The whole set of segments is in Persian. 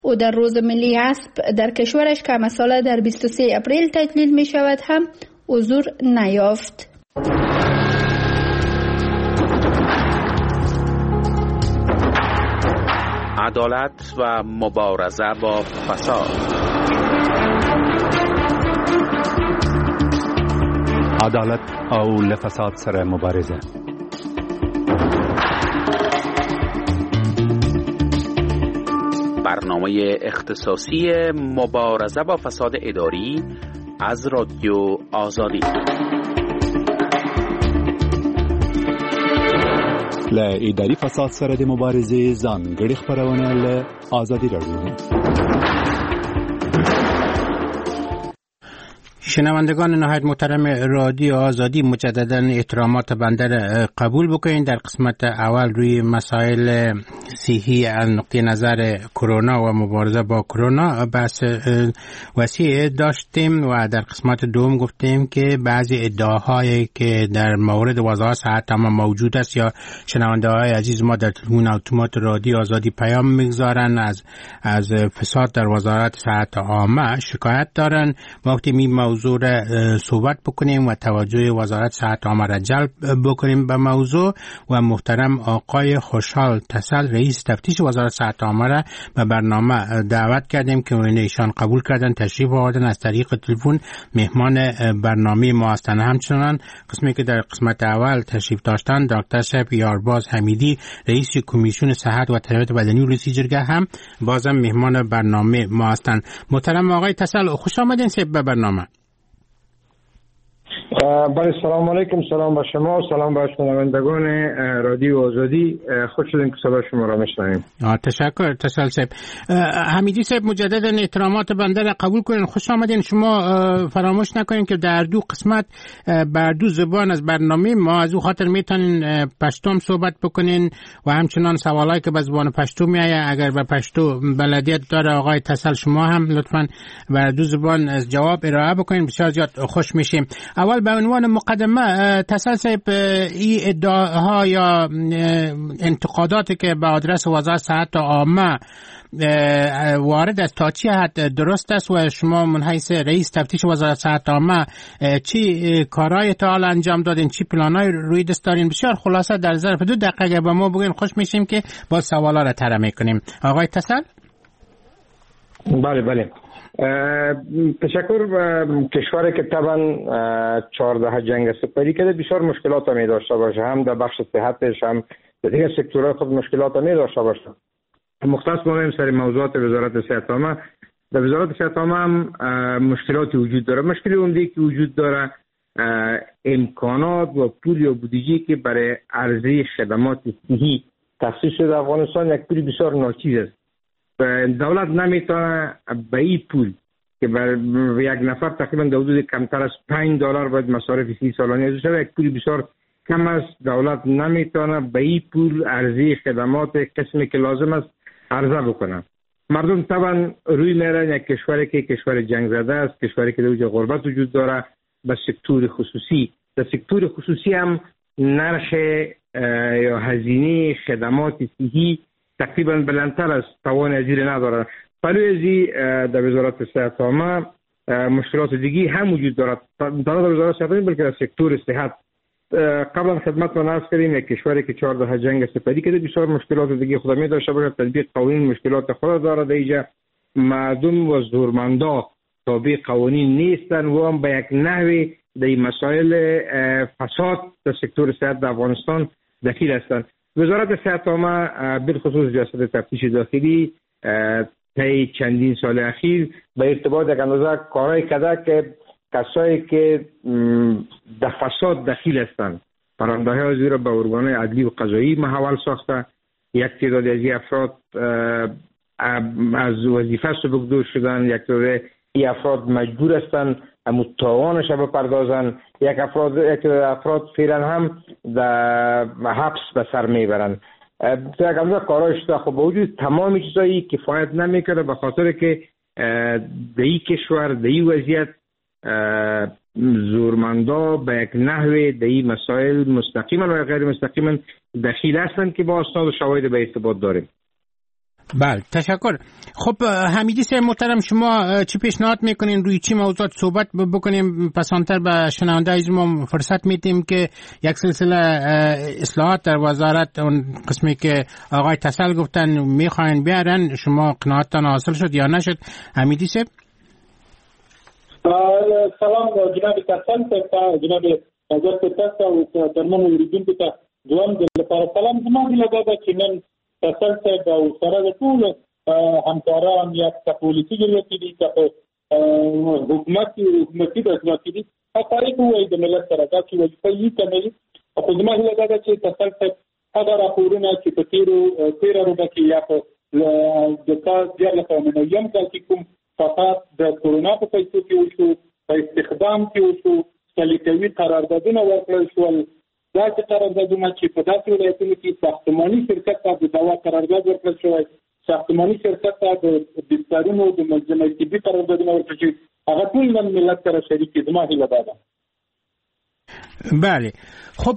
او در روز ملی اسب در کشورش که مثلا در 23 اپریل تجلیل می شود هم حضور نیافت. عدالت و مبارزه با فساد. عدالت او لفساد سره مبارزه. برنامه اختصاصی مبارزه با فساد اداری از رادیو آزادی. له اداري فساد سره د مبارزې ځانګړي خبرونه له آزادي رادیو. شنوندگان نهایت محترم رادیو آزادی، مجددا احترامات بنده را قبول بکنید. در قسمت اول روی مسائل صحی از نقطه نظر کرونا و مبارزه با کرونا بحث وسیع داشتیم و در قسمت دوم گفتیم که بعضی ادعاهایی که در مورد وزارت صحت عامه موجود است یا شنونده های عزیز ما در تلفن اتومات رادیو آزادی پیام میگذارن از فساد در وزارت صحت عامه شکایت دارن. وقتی می موضوع صحبت بکنیم و توجه وزارت صحت عامه را جلب بکنیم به موضوع و محترم آقای خوشحال تسل رئیس تفتیش وزارت صحت عامه را به برنامه دعوت کردیم که ایشان قبول کردن، تشریف آوردن، از طریق تلفن مهمان برنامه ما هستند. همچنان قسمی که در قسمت اول تشریف داشتن دکتر شب یارباز حمیدی رئیس کمیسیون صحت و تربیت بدنی ولسی جرگه هم بازم مهمان برنامه ما هستند. محترم آقای تسل خوش آمدین به برنامه. بله، سلام علیکم. سلام به شما و سلام به شنوندگان رادیو آزادی. خوش شدیم که صدا شما را میشنویم. تشکر تسل صاحب. حمیدی صاحب مجددا احترامات بنده را قبول کنین. خوش آمدین. شما فراموش نکنین که در دو قسمت بر دو زبان از برنامه ما از او خاطر میتونین پشتو صحبت بکنین و همچنان سوالایی که به زبان پشتو میآید اگر به پشتو بلدیت داره آقای تسل شما هم لطفاً بر دو زبان از جواب ارائه بکنین. بسیار زیاد خوش میشیم. اول به عنوان مقدمه تسل صاحب، این ادعاها یا انتقاداتی که به آدرس وزارت صحت عامه وارد است تا چی حد درست است و شما من حیث رئیس تفتیش وزارت صحت عامه چی کارهای تا حال انجام دادین، چی پلانای روی دست دارین؟ بسیار خلاصه در ظرف 2 دقیقه به ما بگین خوش میشیم که با سوالا را طرح میکنیم. آقای تسل. بله. تشکر. کشوری که طبعا 14 جنگ سپری کرده بسیار مشکلات می داشته باشه، هم در بخش صحتش هم در دیگر سکتورهای خود مشکلات می داشته باشه. مختص بودیم سر موضوعات وزارت صحت عامه. در وزارت صحت عامه هم مشکلاتی وجود داره. مشکلی اونده که وجود داره امکانات و پول یا بودجه که برای عرضه خدمات صحی تخصیص شده افغانستان یک پول بسیار ناچیز است. دولت نمیتونه به این پول که بر یک نفر تقریبا در حدود کمتر از $5 باید مصارف فی سالانه ازش شود، یک پول بسیار کم است. دولت نمیتونه به این پول عرضه خدمات قسمی که لازم است عرضه بکنه. مردم طبعا روی میرن یک کشوری که کشور جنگ زده است، کشوری که در اوج غربت وجود داره، به سکتور خصوصی. در سکتور خصوصی هم نرخ یا هزینه خدمات صحی تقریبا بلندتر از توان ازیر ندارد. پلوی ازی در وزارت صحت عامه مشکلات دیگی هم وجود دارد. در وزارت صحت عامه بلکه در سکتور صحت قبلا خدمت ما نرس کردیم یک کشوری که 14 جنگ سپری کرده بسیار مشکلات دیگی خود می داشته باشه. تطبیق قوانین مشکلات خود دارد. اینجا مردم و زورمندا تابع قوانین نیستن و هم به یک نحوی در مسائل فساد در سکتور صحت در افغانستان دخیل هستند. وزارت صحت عامه بالخصوص جسد تفتیش داخلی طی چندین سال اخیر به ارتباط یک اندازه کارهای کرده که کسایی که در فساد دخیل هستند پرونده های زیر به ارگان‌های عدلی و قضایی محول ساخته. یک تعداد از این افراد از وظیفه سبکدور شدن، یک تعداد این افراد مجبور هستند تاوانش را بپردازن، یک افراد فعلا هم در حبس به سر میبرند. یک اندازه کارهایش خب با وجود تمام چیزایی کفایت نمیکنه، به خاطر که در این کشور در این وضعیت زورمندا به یک نحوه در این مسائل مستقیما و غیر مستقیما دخیل هستند که با اسناد و شواهد به ارتباط داریم. بله تشکر. خب حمیدی صاحب محترم، شما چی پیشنهاد میکنین روی چی موضوعات صحبت بکنیم؟ پسانتر به شنونده ما فرصت میدیم که یک سلسله اصلاحات در وزارت، اون قسمی که آقای تسل گفتن میخواین بیارن، شما قناعتتان حاصل شد یا نشد؟ حمیدی صاحب. سلام جناب تسل صاحب، جناب حضرت تسل و درمون اوریدونکو ته دوام د لپاره سلام. زما د لپاره چې نن تسل صاحب او سره د ټول همکاران یا پولیسي جوړې دي چې حکومتي د ځواکې دي تاریخ وایي د ملت سره دا چې وظیفه یې کوي. خو زما د لپاره چې تسل صاحب هغه راپورونه چې په تیره روبه کې یا په د کال 2009 کال کې کوم فساد د کورونا په پیسو کې وشو، په استخدام کې وشو، سلیقوي قراردادونه ورکړل شول. دا چې قراردادونه چې په داسې ولایتونو کې ساختماني شرکت ته د دوا قرارداد ورکړل شوی، ساختماني شرکت ته د بسترونو د منظمه طبي قراردادونه ورکړل شوي، هغه ټول نن ملت سره شریک دي. زما هیله ده. بله. خب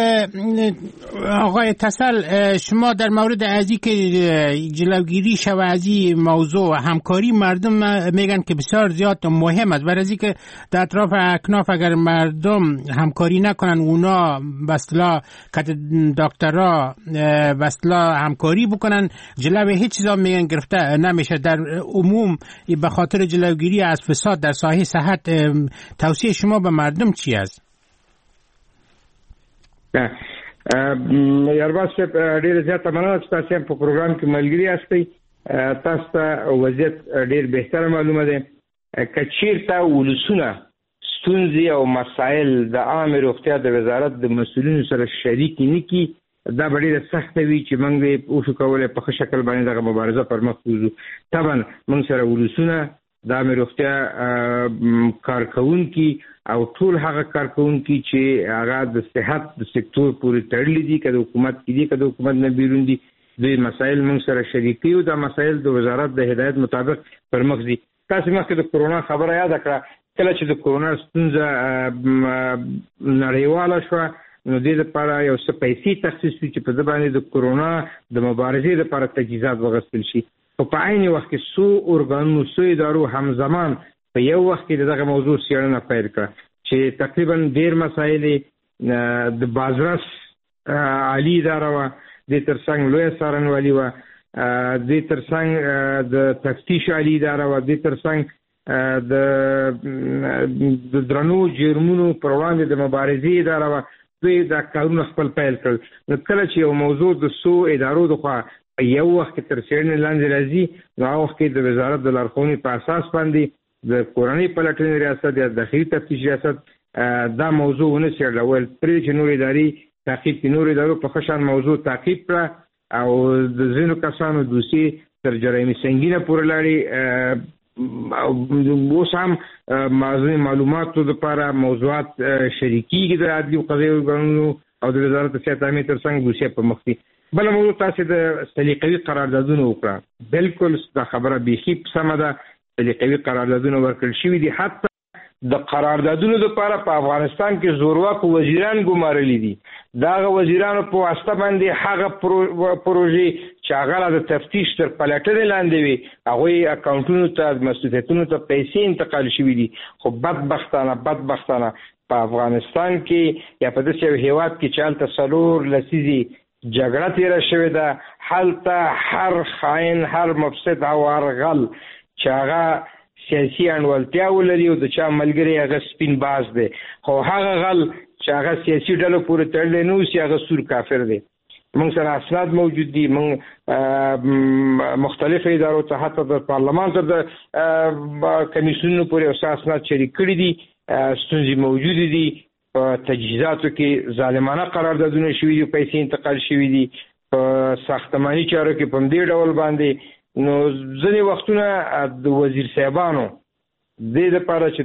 آقای تسل، شما در مورد ازی که جلوگیری شوه از این موضوع همکاری مردم میگن که بسیار زیاد مهم است، برای که در اطراف اکناف اگر مردم همکاری نکنن، اونا بسلا که دکترها بسلا همکاری بکنن، جلوی هیچ چیزا میگن گرفته نمیشه. در عموم به خاطر جلوگیری از فساد در ساحه صحت، توصیه شما به مردم چی است؟ یارباز صاحب ډیر زیاته مننه چې تاسو په پروګرام کې ملګری یاستئ. تاسو ته وضعیت ډیر بهتر معلومه ده. کچیرته ولسونه ستونزې او مسایل د عامه روغتیا د وزارت د مسؤلینو سره شریک نه کی، دا ډیره سخت وي چې موږ به اوسو کولای په ښه شکل باندې دغه مبارزه پر مخ وځو. طبعا موږ سره ولسونه د عامه روغتیا کارکونکي او ټول هغه کارکونکي چې هغه د صحت د سکتور پورې تړلي دي، که د حکومت کې دي که د حکومت نه بیرون دي، دوی مسایل موږ سره شریک دي او دا مسایل د وزارت د هدایت مطابق پر مخ دي. تاسو مخکې د کورونا خبره یاد کړه. کله چې د کورونا ستونزه نړیواله شوه، نو دې لپاره یو څه پیسې تخصیص شوې چې په دې باندې د کورونا د مبارزې لپاره تجهیزات واخیستل شي. په عین وخت کې څو ارګانونو، څو ادارو همزمان په یو وخت کې دغه موضوع څېړنه پیل کړه چې تقریبا ډېر مسایل د بازرس عالی اداره وه، دې ترڅنګ لویه څارنوالي وه، دې ترڅنګ د تفتیش عالی اداره وه، دې ترڅنګ د درنو جرمونو پر وړاندې د مبارزې اداره وه. دوی دا کارونه خپل پیل کړل. نو کله چې یو موضوع د څو ادارو لخوا یو وخت تر څېړنې لاندې راځي، نو هغه وخت کې د وزارت د لارښوونې په اساس باندې د کورنۍ پلټنې ریاست یا د داخلي تفتیش ریاست دا موضوع ونه څېړل. پرې چې نور ادارې تعقیب کړي، نور ادارو په ښه شان موضوع تعقیب کړه او د ځینو کسانو دوسیې تر جرایمي سنګینه پورې لاړې. اوس هم معلوماتو لپاره موضوعات شریکېږي د عدلي او قضایي ارګانونو او د وزارت د صحت عامې ترڅنګ دوسیه پر مخ دي. بله موضوع تاسې د سلیقوي قراردادونو وکړه. بالکل دا خبره بیخي سمه ده. سلیقوي قراردادونه ورکړل شوي دي. حتی د قراردادونو لپاره په افغانستان کې زورواکو وزیران ګمارلي دي. دغه وزیرانو په واسطه باندې هغه پروژې چې هغه د تفتیش تر پلټنې لاندې وي، هغوی اکاونټونو ته، مسؤلیتونو ته پیسې انتقال شوي دي. خو بدبختانه په افغانستان کې یا په داسې یو هیواد کې چې هلته 4 لسیزې جګړه تیره شوې ده، هلته هر خاین، هر مفسد او هر غل چې هغه سیاسي انډولتیا ولري او د چا ملګری هغه سپین باز دی، خو هغه غل چې هغه سیاسي ډلو پورې تړلی نه اوسي هغه سور کافر دی. موږ سره اسناد موجود دي. موږ مختلف ادارو ته، حتی د پارلمان ته د کمیسیونونو پورې اوس اسناد شریک کړي دي. ستونزې موجودې دي. په تجهیزاتو کې ظالمانه قراردادونه شوي دي، پیسې انتقال شوي دي. په ساختماني چارو کې په همدې ډول باندې. نو ځینې وختونه د وزیر صاحبانو دې لپاره چې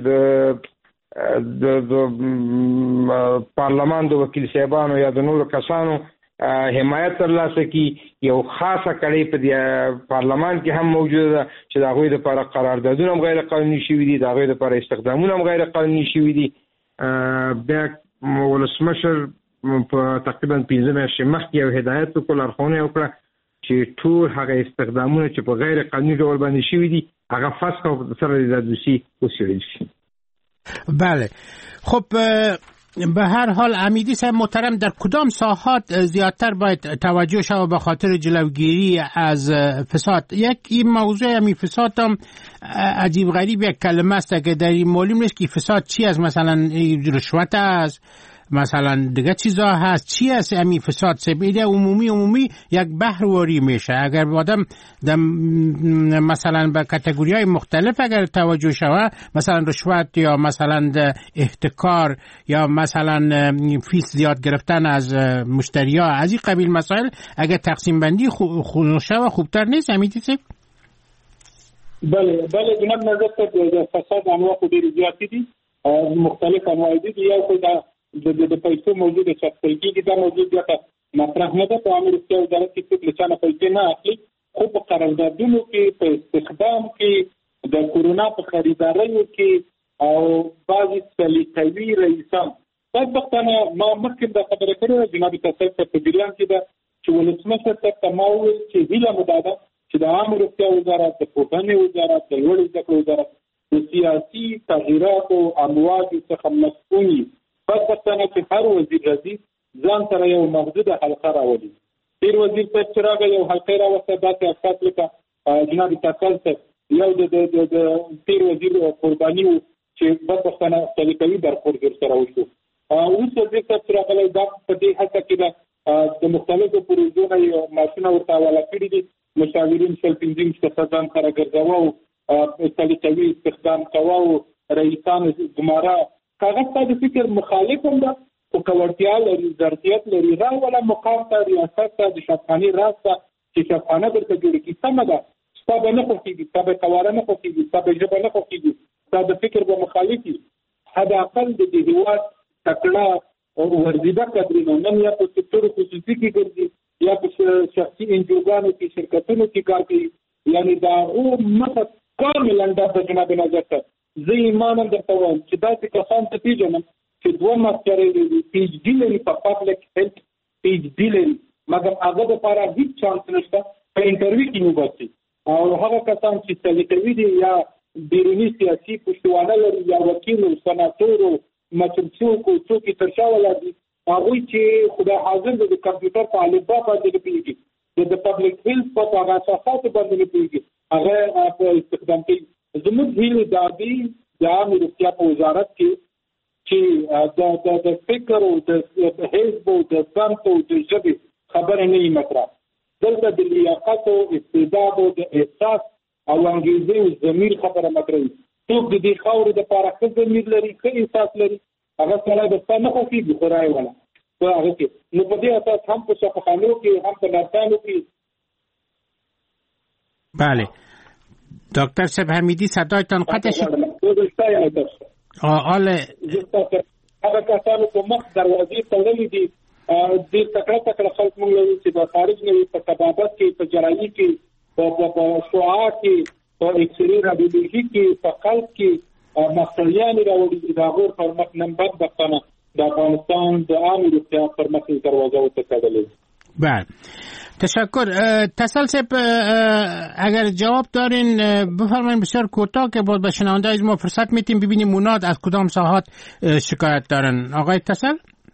د پارلمان د وکیل صاحبانو یا د نورو کسانو حمایت ترلاسه کړي، یو خاصه کړۍ په پارلمان کې هم موجوده ده چې د هغوی لپاره قراردادونه هم غیر قانوني شوي دي، د هغوی لپاره استخدامونه هم غیر قانوني شوي دي. بیا ولسمشر په تقریبا 15 میاشتې مخکې یو هدایت وکړ، لارښوونه وکړه چې ټول هغه استخدامونه چې په غیر قانوني ډول باندې شوي دي هغه فسخ او سره د دوسي وسیړل شي. بله خب به هر حال امیدی صاحب محترم در کدام ساحات زیادتر باید توجه شود به خاطر جلوگیری از فساد؟ یک این موضوع همین فساد هم عجیب غریب یک کلمه است که در این معلوم نیست که فساد چی است، مثلا رشوت است، مثلا دیگه چیزا هست، چی است همین فساد؟ سبیل عمومی یک بحرواری میشه. اگر آدم مثلا به کاتگوری‌های مختلف اگر توجه شود، مثلا رشوت یا مثلا احتکار یا مثلا فیس زیاد گرفتن از مشتری‌ها، از این قبیل مسائل اگر تقسیم بندی شود خوبتر نیست امیدی صاحب؟ بله جناب نظر ته فساد انواع خو ډیر زیات دي، مختلف انواع دي. یو خو د پیسو موجوده شخصي کې دا موجود دی مطرح نه ده. په عامه روغتیا وزارت کې څوک لچانه پیسې نه اخلي، خو په قراردادونو کې په استخدام کې د کورونا په خریداریو کې او بعضې سلیقوي رئیسان بدبختانه ما مخکې دا خبره کړې جناب تاسو په جریان کې ده چې ولسمشر ته ما وویل چې هیله مو دا ده چې د عامه روغتیا وزارت، د پوهنې وزارت، د لوړو زده کړو وزارت د سیاسي تغییراتو امواجو څخه مسؤول وي. بدبختانه چې هر وزیر راځي ځان سره یو محدوده حلقه راولي. تیر وزیر صاحب چې راغی یو حلقه راوسته، داسې افکار لکه جناب تاکل صاحب یو د تیر وزیر قرباني و چې بدبختانه سلیقوي برخورد ورسره وشو. اوس وزیر صاحب چې راغلی دا په دې هڅه کې ده د مختلفو پروژو نه یو ماشینه ورته حواله کړي دي، مشاورین شل پنځه مشتخصان سره ګرځوه او سلیقوي استخدام کوه او رئیسان ګماره کاغذ ته د فکر مخالف هم ده، خو که لري ظرفیت لري راوله مقام ته ریاست ته د شفاخانې راز ته چې شفاخانه درته جوړه کړي سمه ده. ستا به نه خوښېږي، ستا به قواره نه خوښېږي، ستا به ژبه نه خوښېږي، ستا د فکر به مخالف وي. حداقل د دې هېواد تکړه او ورزیده کدرونه نن یا په سکتور خصوصي کې ګرځي یا په شخصي انجوګانو کې شرکتونو کې کار کوي، یعنې د هغو مخه کاملا ډب ده. جناب نظر ته زه ایمان هم درته وایم چې داسې کسان ته پېژنم چې 2 ماسټرۍ لري، پی ایچ ډي لري په پبلک هیلث، پی ایچ ډي لري، مګر هغه دپاره هېڅ چانس نشته په انټرویو کې وباسي. او هغه کسان چې سلیقوي دي یا بیروني سیاسي پشتوانه لري یا وکیلو، سناتورو، مسؤل څوک یې تر شا ولاړ دي، هغوی چې خدای حاضر د کمپیوټر په الفبا باندې نه پوهېږي، د پبلک هیلث په هغه اساساتو باندې نه پوهېږي، هغه په استخدام کوي. زموږ هیله دا دی د عامې روغتیا په وزارت کې چې د فکر او د حزب او د صنف او د ژبې خبره نه وي مطرح. دلته د لیاقت او استعداد او د احساس او انګیزې او ضمیر خبره مطرح وي. څوک د دې خاورې دپاره ښه ضمیر لري، ښه احساس لري، هغه سړی به ستا نه خوښېږي خو رایې ونه په هغه کې. نو په دې اساس هم په شفاخانو کې هم په نرسانو کې. بله دکتر صاحب حمیدی صدایتان قطع شد. هغه کسانو په مخ دروازې تړلې دي، ډېر تکړه خلک موږ لرو چې د خارج نه وي، په طبابت کې، په جراحي کې، په شعاع کې، په اکسرې رادیولوژي کې، په قلب کې مختلیانې راوړي دي. د هغو پر مخ نن بدبختانه د افغانستان د عامې روغتیا پر مخ دروازه وتړلې. بله تشکر. تسل صاحب اگر جواب دارین بفرمایید بسیار کوتاه که با شنونده از ما فرصت میتیم ببینیم اونات از کدام ساحات شکایت دارن. آقای تسل؟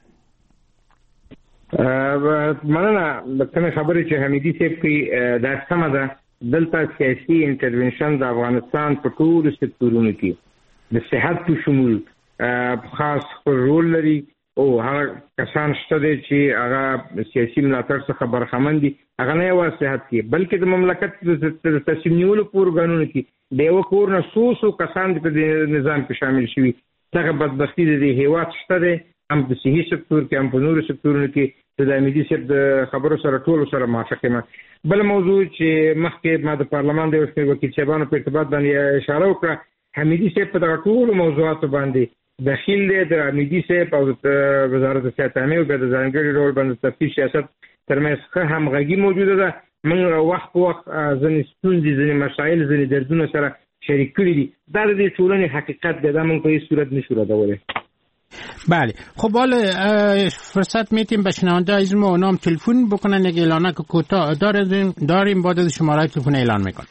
مننه. لکه خبرې چې حمیدي صاحب کوي دا سمه ده. دلته سیاسي انټرونشن د افغانستان په ټولو سکتورونو کې د صحت په شمول خاص رول لري او هغه کسان شته دي چې هغه سیاسي ملاتړ څخه برخمن دي. هغه نه یوازې صحت کې بلکې د مملکت د تصمیم نیولو په ارګانونو کې د یو کور نه څو کسان په دې نظام کې شامل شوي. دغه بدبختي د دې هیواد شته دی، هم په صحي سکتور کې هم په نورو سکتورونو کې. د حمیدي صاحب د خبرو سره ټولو سره موافق یم. بل موضوع چې مخکې ما د پارلمان د وکیل صاحبانو په ارتباط باندې اشاره وکړه، حمیدي صاحب په دغه ټولو موضوعاتو باندې دخیل دی. د حمیدي صاحب او د وزارت صحت عامه او د ځانګړي ډول باندې تفتیش سیاست ترمنځ ښه همغږي موجوده ده. موږ وخت په وخت ځینې ستونزې، ځینې مسایل، ځینې دردونه سره شریک کړي دي. دا د دې ټولنې حقیقت دی، دا موږ په هیڅ صورت نشو ردولی. بله خب حالا فرصت میتیم به شنونده از ما نام تلفن بکنن، یک اعلانه که کوتاه داریم بعد از شماره تلفن اعلان میکنم.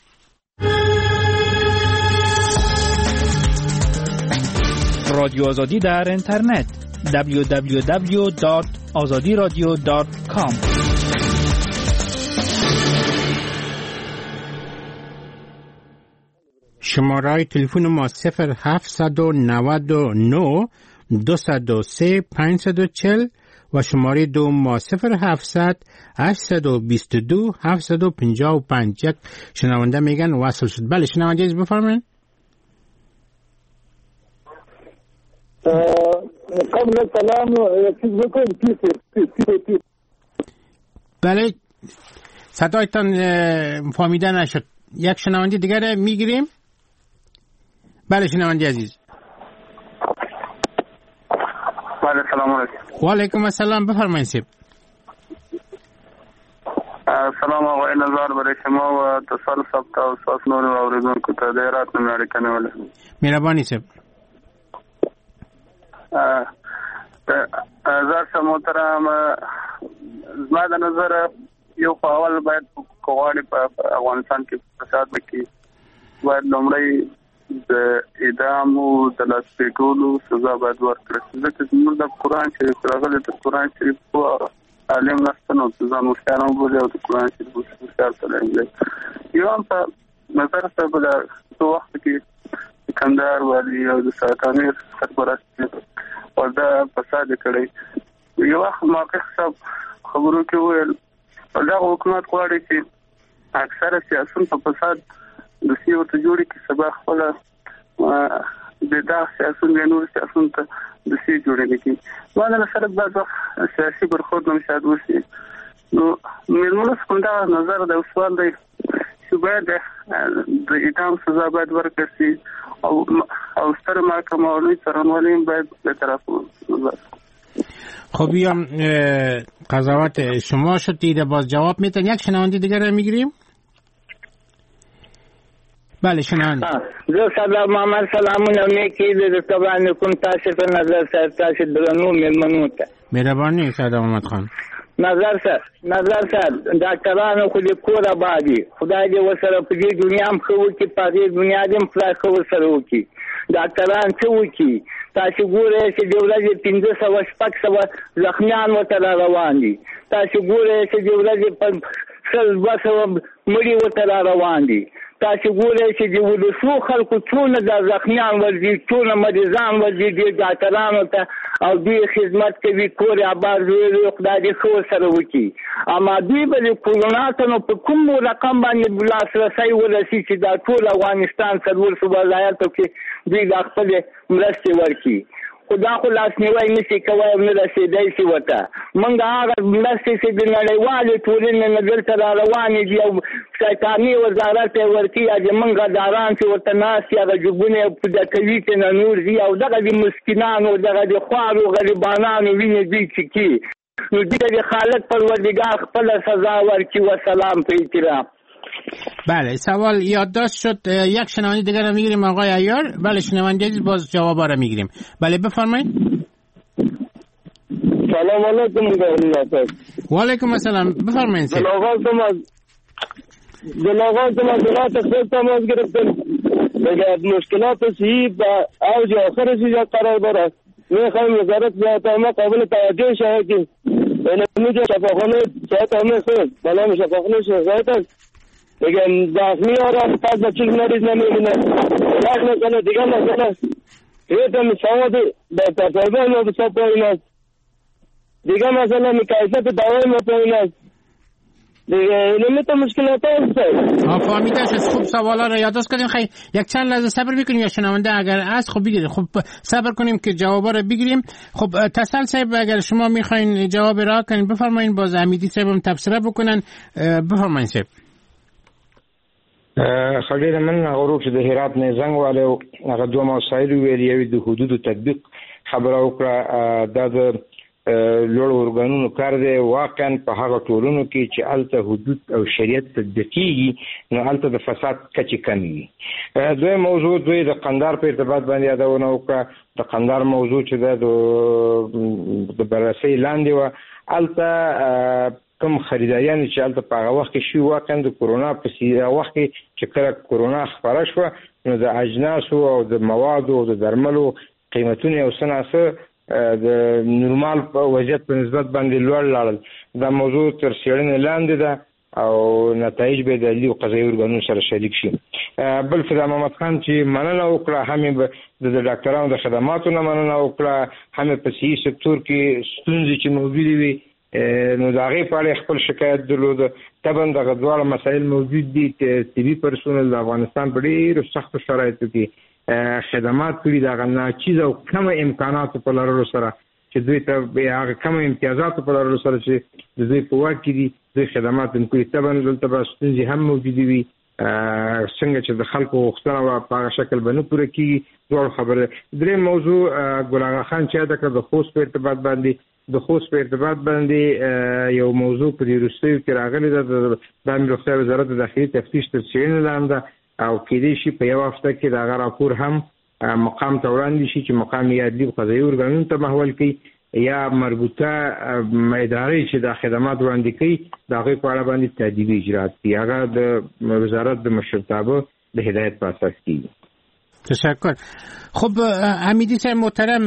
رادیو آزادی در اینترنت www.azadiradio.com. شماره تلفن ما 0799 203 540 و شماره دوم ما 0700 822 755. یک شنونده میگن وصل شد. بله شنونده از بفرمایید. قبل سلام چیز بکنم تی بله صدایتان فهمیده نشد. یک شنونده دیگر میگیریم. بله شنونده عزیز. بله سلام علیکم. و علیکم السلام بفرمایید سیب. سلام آقای نظار برای شما و اتصال ثبت و اساس نور و اوریدون کو ته دیرات نمیاری کنه. مهربانی سیب. زار محترم زما د نظر یو په اول باید کوواړي په افغانستان کې فساد وکړي، باید لومړی د اعدام او د لاسپیکولو سزا باید ورکړي. ځکه چې موږ د قرآن شریف راغلي د قرآن شریف په عالم نستنو ځان مشکانو بولي او د قرآن شریف مشکل تللی یو هم په نظر سره په دغه وخت کې کندهار والی او د ساتانیر سرپرست او دا فساد کړی. یو وخت موقع صاحب خبرو کې ویل دا حکومت غواړي چې اکثره سیاسيون په فساد د سیو ته جوړي کې سبا خپل د دا سیاسيون د نور سیاسيون ته د سی جوړي کې وانا سره بعض سیاسي برخورد هم شاید وشي. نو مېرمنو څنګه نظر د سوال دی چې باید د اعدام سزا باید ورکړل شي او ستر محکمه او لوی څارنوالۍ باید به طرف نظر. خب بیام قضاوت شما شد دیده باز جواب میتن. یک شنونده دیگر میگیریم. بله شنونده. زه صدر محمد سلامونه میکی د تبان کوم تاسو په نظر سره تاسو درنو مېلمنو ته مهرباني صدر محمد خان. نظر سره ډاکټرانو خو دې کور آبادي خدای دې وسره په دې دنیا هم خو کې په دې دنیا دې هم خو سره وکي. ډاکټران څه وکي تاسو ګورئ چې د ورځې 1500 زخمیان وته روان دي. تاسو ګورئ چې د ورځې 500 مړي وته روان دي. تاسو ګورئ چې د ولسو خلکو څونه د زخمیان ورځي څونه مریضان ورځي د ډاکټرانو ته او دوی خدمت کوي کور آباد ویلو خدای دې خو سره وکي. اما دوی به کورونا ته نو په کوم رقم باندې بلاس رسي ورسي چې دا ټول افغانستان سرور صوبه ولایتو کې دوی د خپل مرستې ورکي. خدا خو لاس نیوای نشي کوي نه رسیدای شي وته. منګه هغه مرستې چې د نړیوالې ټولنې نه دلته روانې دي او شیطاني وزارت ورکي چې منګه داران چې ورته ناس یا جوبونه په د کوي چې نور دي او دغه د مسکینانو دغه د خوارو غریبانو ویني دي چې کی نو د خالق پروردگار خپل سزا ورکي و سلام په احترام. بله سوال یادداشت شد. یک شنونده دیگر رو میگیریم آقای عیار. بله شنونده عزیز باز جوابا رو میگیریم. بله بفرمایید. سلام علیکم. و علیکم السلام بفرمایید. دلاغات مشکلات خود تماس گرفتن دیگه مشکلات سی با اوج آخر چیزا قرار داره. میخوایم وزارت ما قابل توجه شود که اینجا شفاخانه شاید همه خود بلام شفاخانه شاید دیگه داخلی آرام پس با چیز مریض نمیبینه. یک مسئله دیگه مسئله ریتم سواد به تطابق ما بساب پایین است. دیگه مسئله مکایفت دوای ما پایین است. دیگه اینمی تو مشکلات هست. فهمیده شد. خوب سوالا رو یادداشت کردیم. خیلی یک چند لحظه صبر بکنیم یا شنونده اگر از خب بگیریم. خب صبر کنیم که جوابا رو بگیریم. خب تسل صاحب اگر شما میخواین جواب را کنین بفرمایید. باز امیدی صاحب هم تبصره بکنن. بفرمایید صاحب. خلیل من غروب چې د هرات نه زنګ والو هغه دوه مسایل ویل یو د حدود تطبیق خبره وکړه. دا د لوړ ارګانونو کار دی واقعا په هغه ټولنو کې چې الته حدود او شریعت تطبیقيږي نو الته د فساد کچې کمی وي. دوی موضوع دوی د قندهار په ارتباط باندې یادونه وکړه. د قندهار موضوع چې د بررسۍ لاندې و الته کوم خریداریان چې الته په هغه وخت کې شي واقعا د کورونا په وخت کې چې کله کورونا خپره شوه نو د اجناسو او د موادو او د درملو قیمتونه او سناسه د نورمال په وضعیت په نسبت باندې لوړ لاړل. دا موضوع تر څېړنې لاندې ده او نتایج به د عدلي او قضایي ارګانونو سره شریک شي. بل فدا محمد خان چې مننه وکړه هم د ډاکټرانو د خدماتو نه مننه وکړه هم په صحي سکتور کې ستونزې چې موجودې وي نو د هغې په اړه خپل شکایت درلوده. طبعا دغه دواړه مسایل موجود دي. طبي پرسونل د افغانستان په ډېرو سختو شرایطو کې خدمات کړي د هغه ناچیز او کمه امکاناتو په لرلو سره چې دوی ته هغه کمه امتیازاتو په لرلو سره چې د دوی په واک کې دي دوی خدمات هم کوي. طبعا دلته به ستونزې هم موجودې وي څنګه چې د خلکو غوښتنه په هغه شکل به نه پوره کېږي. دواړو خبره. درېیم موضوع ګل اغا خان چې یاده کړه د خوست په ارتباط باندې یو موضوع په دې وروستیو کې راغلی ده. د امنیت روغتیا وزارت د داخلي تفتیش تر څېړنې لاندې او کېدای شي په یو هفته کې د هغه راپور هم مقام ته وړاندې شي چې مقام یې عدلي او قضایي ارګانونو ته محول کړي یا مربوطه ادارې چې د خدمات وړاندې کوي د هغې په اړه باندې تادیبي اجرات کړي. هغه د وزارت د مشرتابه د هدایت په اساس کېږي. تشکر. خب حمیدی صاحب محترم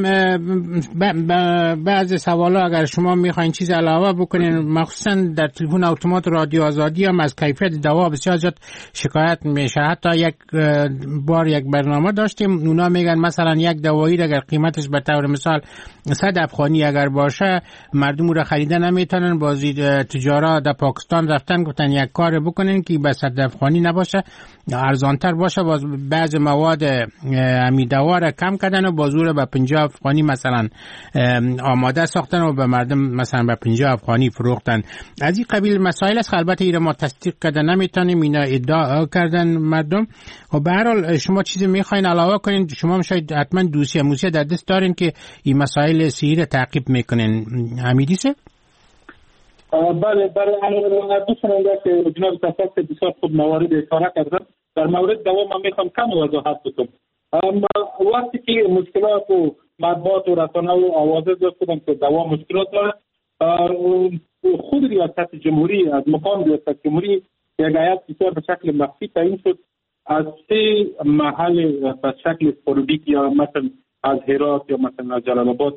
بعض سوالا اگر شما میخواین چیز علاوه بکنین مخصوصا در تلفن اتومات رادیو آزادی هم از کیفیت دوا بسیار زیاد شکایت میشه. حتی یک بار یک برنامه داشتیم اونا میگن مثلا یک دوایی اگر قیمتش به طور مثال 100 افغانی اگر باشه مردم رو خریدن نمیتونن. بازی تجارا در پاکستان رفتن گفتن یک کار بکنین که به 100 افغانی نباشه ارزانتر باشه. باز بعض مواد امی دوا را کم کردن و بازور به 50 افغانی مثلا آماده ساختن و به مردم مثلا به 50 افغانی فروختن. از این قبیل مسائل است. البته اینا ما تصدیق کردن نمیتونیم اینا ادعا کردن مردم. و به هر حال شما چیزی میخواین علاوه کنین شما شاید حتما دوسیه موسیه در دست دارین که این مسائل صحیح را تعقیب میکنین. حمیدی صاحب بله دوستان که جناب تفاصیل بسیار خوب موارد اشاره کردن. در مورد دوا من میخوام کم وضاحت بکنم. وقتی که مشکلات و مطبوعات و رسانه و آوازه داشتم که دوا مشکلات داره خود ریاست جمهوری از مقام ریاست جمهوری یک هیئت بسیار به شکل مخفی تعیین شد از 3 محل به شکل فوریک یا مثلا از هرات یا مثلا از جلال آباد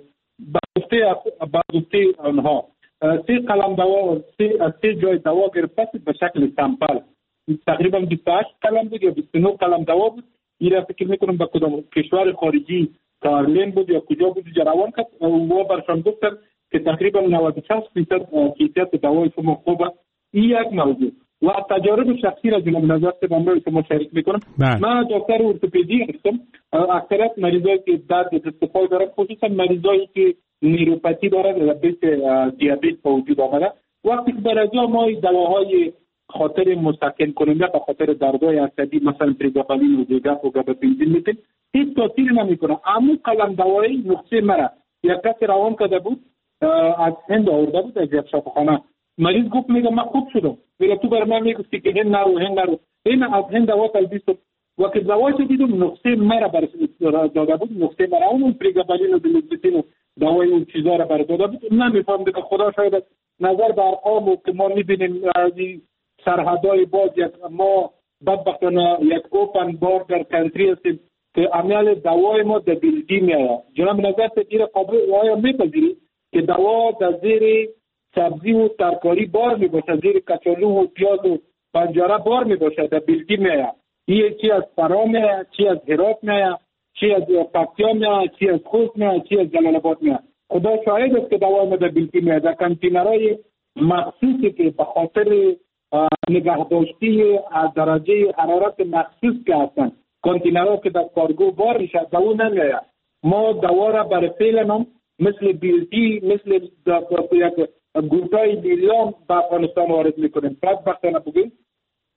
با گفته آنها 3 قلم دوا از 3 جای دوا گرفته به شکل سامپل تقریبا 28 قلم بود یا 29 قلم دوا بود. این را فکر میکنم با کدام کشور خارجی کارلین بود یا کجا بود جراوان کرد و برشان گفتن که تقریبا 96% کیفیت دوای شما خوبه. این یک موضوع و تجارب شخصی را جناب نظر سے با شما شریک میکنم. من دکتر ارتوپدی هستم. اکثریت مریضایی که درد دستپای دارن خصوصا مریضایی که نیوروپاتی دارن یا دیابت وجود آمده وقتی که برای ما دواهای خاطر مسکن کننده به خاطر دردهای عصبی مثلا پریگاپالین و دیگر و گاباپنزین میتیم هیچ تاثیر نمیکنه. اما قلم دوایی نقصه مرا یک کسی روان کرده بود از هند آورده بود از یک شفاخانه. مریض گفت میگه من خوب شدم. میگه تو بر من میگفتی که هند نرو این از هند دوا تلبیس شد. وقتی دوایش دیدم نقصه مرا بر داده بود. نقصه مرا اون پریگاپالین و دلوکسین و دوای اون چیزا را بر داده بود. نمیفهمم که خدا شاید نظر به ارقام که ما میبینیم سرحدهای باز ما بدبختانه یک اوپن باردر کانتری هستیم که عمل دوای ما در بلدی میآید. جناب نظر تدیر قابل آیا میپذیری که دوا در زیر سبزی و ترکاری بار میباشه زیر کچالو و پیاز و پنجره بار میباشه در بلدی میآید. این چی از فرا میآید چی از هرات میآید چی از پکتیا میآید چی از خوست میآید چی از جلال آباد میآید. خدا شاهد است که دوای ما در بلدی میآید در کانتینرهای مخصوصی که به خاطر نگهداشتی از درجه حرارت مخصوص که هستند کانتینرها که در کارگو بار میشه دوا نمیآید. ما دوا را برای فعلا مثل بیلتی مثل یک گوتای بیلیام به افغانستان وارد میکنیم. بدبختانه بگیم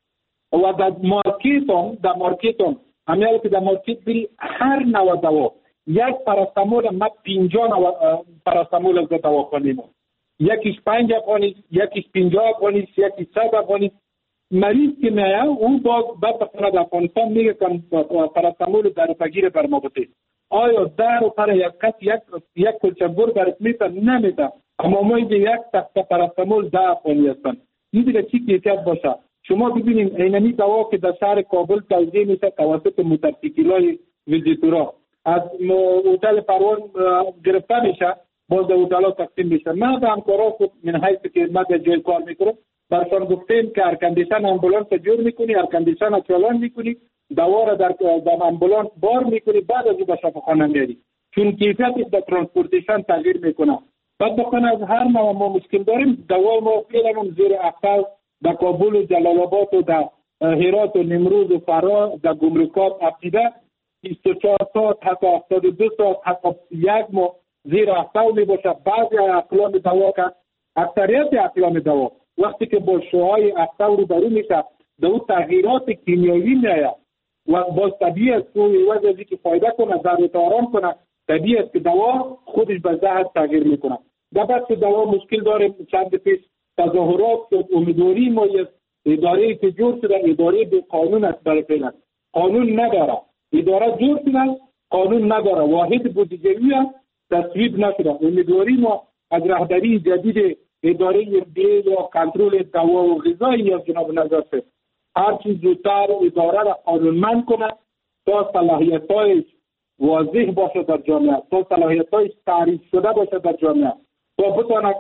و در مارکت هم همیال که در مارکت بری هر نوع دوا یک پاراستامول ما 50 پاراستامول از دوا کنیم، یکیش 5 افغانی، یکیش 50 افغانی، یکیش 100 افغانی. مریض که میاد او بعد بخواد افغانستان میگه که پاراستامول در پگیر بر ما بده. آیا در پر یک کس یک کلچه‌بر برات میته؟ نمیته. اما ما یک تخت پاراستامول 10 افغانی هستن. این دیگه چی کیفیت باشه؟ شما ببینید اینمی دوا که در شهر کابل توزیع میشه توسط موتورسیکلای ویزیتورا از هتل پروان گرفته میشه، باز در هتل‌ها تقسیم میشه. ما به همکارا خود من حیث که ما در جای کار میکنم برشان گفتیم که ارکندیشن امبولانس جور میکنی، ارکندیشن چالان میکنی، دوا را در امبولانس بار میکنی، بعد از او به شفاخانه میاری، چون کیفیتش در ترانسپورتیشن تغییر میکنه. بعد بخونه از هر نوع ما مشکل داریم. دوا ما فعلا زیر اختر در کابل و جلال آباد و در هرات و نمروز و فرا در گمرکات افتیده 24 ساعت حتی 82 ساعت حتی یک ماه زیر اختر می باشه. بعضی اقلام دوا که اکثریت اقلام دوا وقتی که با شوهای اختر رو برو میشه در اون تغییرات کیمیایی میآید و باز طبیعی است که عوض از اینکه فایده کنه ضرورت آرام کنه، طبیعی است که دوا خودش به زهر تغییر میکنه. در بحث دوا مشکل داریم. چند پیش تظاهرات امیدواری ما یک اداره که جور شده اداره به قانون است، برای فعلا قانون نداره. اداره جور شده قانون نداره، واحد بودجه‌ای است، تصویب نشده. امیدواری ما از رهبری جدید اداره FDA یا کنترل دوا و غذا یا جناب نظرت هر چیز زودتر اداره را قانونمند کنه تا صلاحیت‌هایش واضح باشه در جامعه، تا صلاحیت‌هایش تعریف شده باشه در جامعه، تا بتونه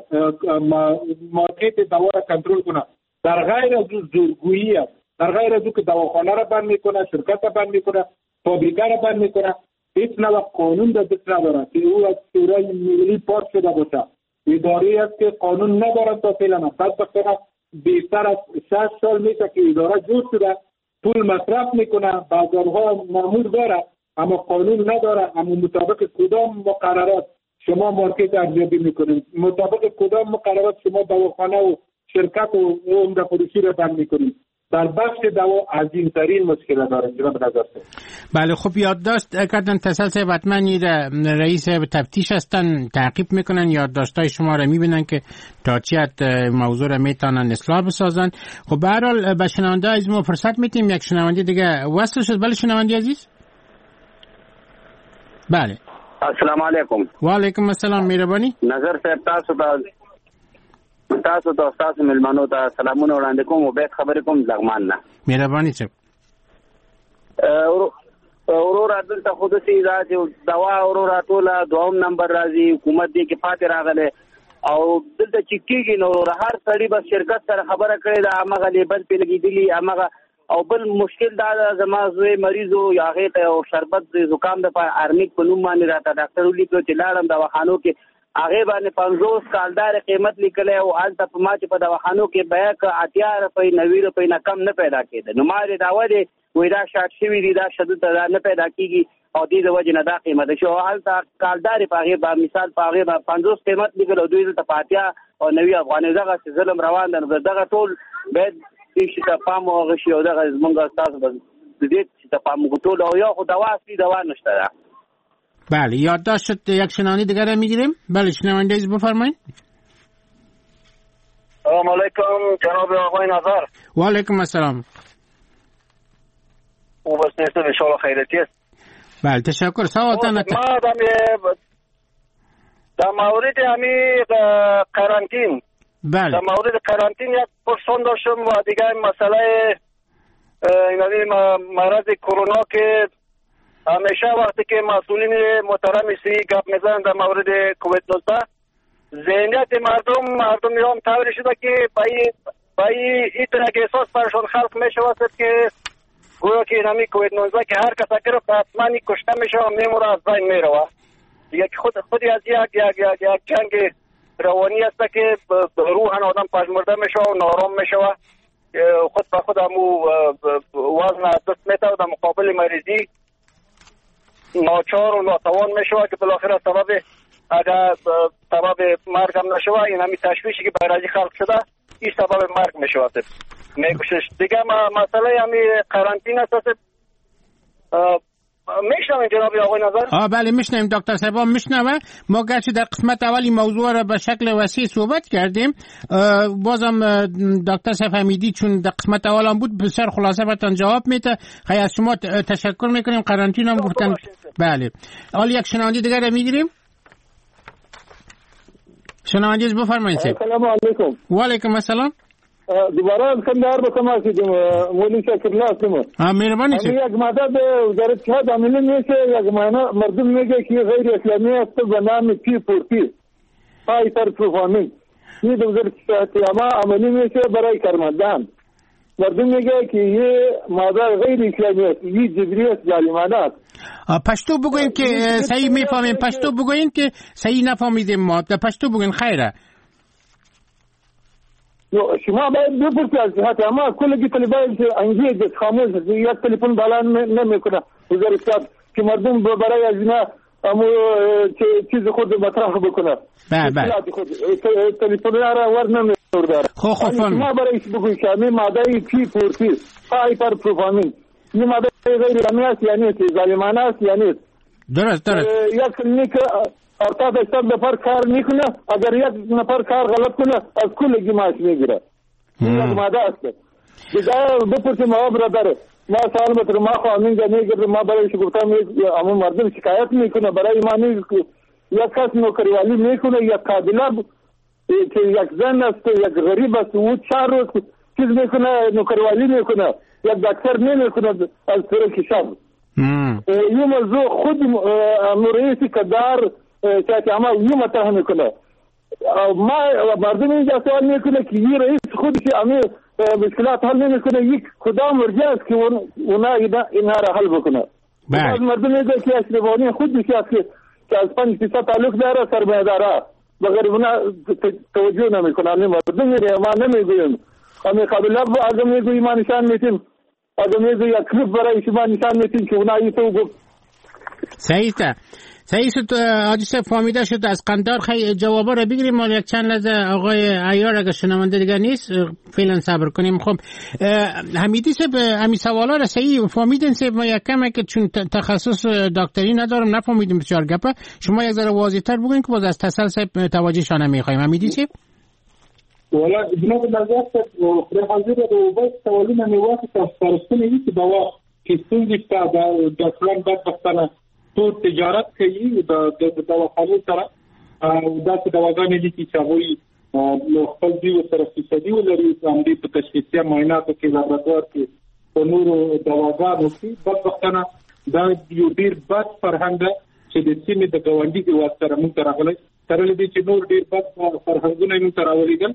مارکت دوا را کنترل کنه. در غیر از زورگویی است، در غیر از که دواخانه را بند میکنه، شرکت را بند میکنه، فابریکه را بند میکنه، هیچ نوع قانون در دست نداره که او از شورای ملی پاس شده باشه. اداره است که قانون نداره تا فعلا. بعد بخونه بیشتر از 6 سال میشه که اداره جور شده، پول مصرف میکنه، بازارها مامور داره اما قانون نداره. اما مطابق کدام مقررات شما مارکت ارزیابی میکنید، مطابق کدام مقررات شما دواخانه و شرکت و عمده فروشی را بند میکنید. در بخش دوا عظیم‌ترین مشکل داره جناب نظر. بله خب یادداشت کردن تسلسل حتما رئیس تفتیش هستن تعقیب میکنن، یادداشت‌های شما را میبینن که تا چی حد موضوع را میتونن اصلاح بسازن. خب به هر حال به شنونده عزیز ما فرصت میتیم. یک شنونده دیگه وصل شد. بله شنونده عزیز. بله السلام علیکم. و علیکم السلام. مهربانی. نظر صاحب تاسو ته تاسو ملمنو ته سلامونه وړاندې کوم او بیت خبرې کوم لغمان نه. مهرباني صاحب. اورور دلته خود سي راځي دوا اورور ټوله دوم نمبر راځي حکومت دې کې پاتې راغله او دلته چې کېږي نو هر سړی بس شرکت سره خبره کړي دا هغه لیبل په لګېدلی هغه او بل مشکل دا زما زوی مریضو یا هغه ته او شربت زکام د ارمیک په نوم باندې راته ډاکټر ولیکو چې لاړم دواخانو کې هغه باندې 50 کالدار قیمت لیکلی او الته په ما چې په دواخانو کې بیا ک 80 روپۍ 90 روپۍ نه کم نه پیدا کېده. نو ما دې داوا دې وې دا شارټ شوی دی دا شدت نه پیدا کیږي او دې د وجه نه دا قیمت شو الته کالدار په هغه با مثال په هغه 50 قیمت لیکل دوی ته 80 او 90 افغانۍ دغه ظلم روان ده. دغه ټول به چې ته پام او غشي او دغه زمونږ تاسو دې چې ته پام وګټول او یا خو دوا اصلي دوا نشته. بله یادداشت شد. یک شنونده دیگر را میگیریم. بله شنونده عزیز بفرمایید. سلام علیکم جناب آقای نظر. و علیکم السلام. او بس نیست انشاءالله خیرتی است. بله تشکر. سوالتان ما در مورد همی قرنطین بله در مورد قرنطین یک پرسان داشتم و دیگه مسئله مرض کرونا که همیشه وقتی که مسئولین محترم سی گپ میزنن در مورد کووید 19 ذهنیت مردم هم طوری شده که بایی این طرح که احساس برشان خلق میشود که گویا که اینمی کووید 19 که هر کس گرفت حتما کشته میشه و میموره از بین میروه. یک خودی از یک جنگ روانی است که روحن آدم پژمرده میشه و نارام میشه و خود به خود همو وزن دست میته و در مقابل مریضی ناچار و ناتوان میشوه که بالاخره اگر سبب مرگ هم نشوه این همی تشویشی که برای خلق شده این سبب مرگ میشوه میکشش. دیگه مسئله همی قرنطین است. میشنویم جناب آقای نظر؟ بله میشنویم دکتر صاحب میشنوه. ما گرچه در قسمت اولی موضوع را به شکل وسیع صحبت کردیم، بازم دکتر صاحب حمیدی چون در قسمت اول هم بود بسیار خلاصه براتون جواب میده. خیلی از شما تشکر میکنیم. قرنطینه هم گفتن. بله حالا یک شنونده دیگر را میگیریم. شنونده بفرمایید. السلام علیکم. و علیکم السلام. دوباره از کندهار به کمال شدیم. مولی شکرالله هستم. مهربانی شد. یک ماده به وزارت جهاد عملی میشه. یک مردم میگه که غیر اسلامی است به نام پی پورتی هایپر پرفورمنس. این به وزارت جهاد عملی میشه برای کارمندان. مردم میگه که یه ماده غیر اسلامی است. یه جبری است، ظالمانه است. پشتو بگوین که صحیح میفهمیم. پشتو بگوین که صحیح نفهمیدیم ما. پشتو بگوین خیره. شما باید بپرسید از جهت اما کلگی طالبان انگیز خاموش یک تلفن بالا نمیکنه وزارت جهاد که مردم برای از اینا چیز خود مطرح بکنه. بله تلفن را ور نمیداره. شما برای بگوید که همین ماده پی پورتی هایپر پرفورمنس این ماده غیر اسلامی است یعنی ظالمانه است یعنی درست یک کلینیک 80 نفر کار میکنه. اگر یک نفر کار غلط کنه از کلگی معاش میگیره. یک ماده است. دیگه بپرسیم ما برادر ما سوال بتر ما خو امین میگه ما برای گفتم امون مردم شکایت میکنه برای ما یک کس نوکریوالی میکنه یک قابله که یک زن است یک غریب است و 4 روز چیز میکنه نوکریوالی میکنه یک دکتر نمیکنه از طرف شب. این موضوع خود رئیس کدار که اما یه مطرح میکنه. ما مردم اینجا سوال میکنه که یه رئیس خودش امی مشکلات حل نمیکنه. یک کدام مرجع است که اونا اینها را حل بکنه. مردم میگه که اشرفانی خودش است که از 5% تعلق داره سرمایه‌دارا بغیر اونا توجه نمیکنه. مردم میگه ما نمیگویم. امی قابله اگه میگویم ما نشان میتیم. اگه میگویم یک کلیپ برای شما نشان میتیم که اونا ایتو گفت. صحیح شد. حاجی صاحب فهمیده شد. از قندار خیلی جوابا رو بگیریم. ما یک چند لحظه آقای عیار اگه شنونده دیگه نیست فعلا صبر کنیم. خب حمیدی صاحب همین سوالا رو صحیح فهمیدین صاحب؟ ما یک کمه که چون تخصص دکتری ندارم نفهمیدیم بسیار گپه. شما یک ذره واضح‌تر بگین که باز از تصل صاحب توجه شانه می‌خوایم. حمیدی صاحب ولا جناب نظر پر حاضر د وبس سوالونه مې واخیستل سپارښتنه یې چې دوا کې څنګه د ډاکټران بدبختانه ټول تجارت کوي د دواخانو سره او دا چې دواګانې دي چې هغوی خپل دی سره فیصدي ولري هم دې په تشخیصي معایناتو کې لابراتوار کې په نورو دواګانو کې بدبختانه دا یو ډیر بد فرهنګ چې د سیمې د ګاونډي د واسطه موږ ته راغلی ترلې دي چې نور ډیر بد فرهنګونه موږ ته راولېږل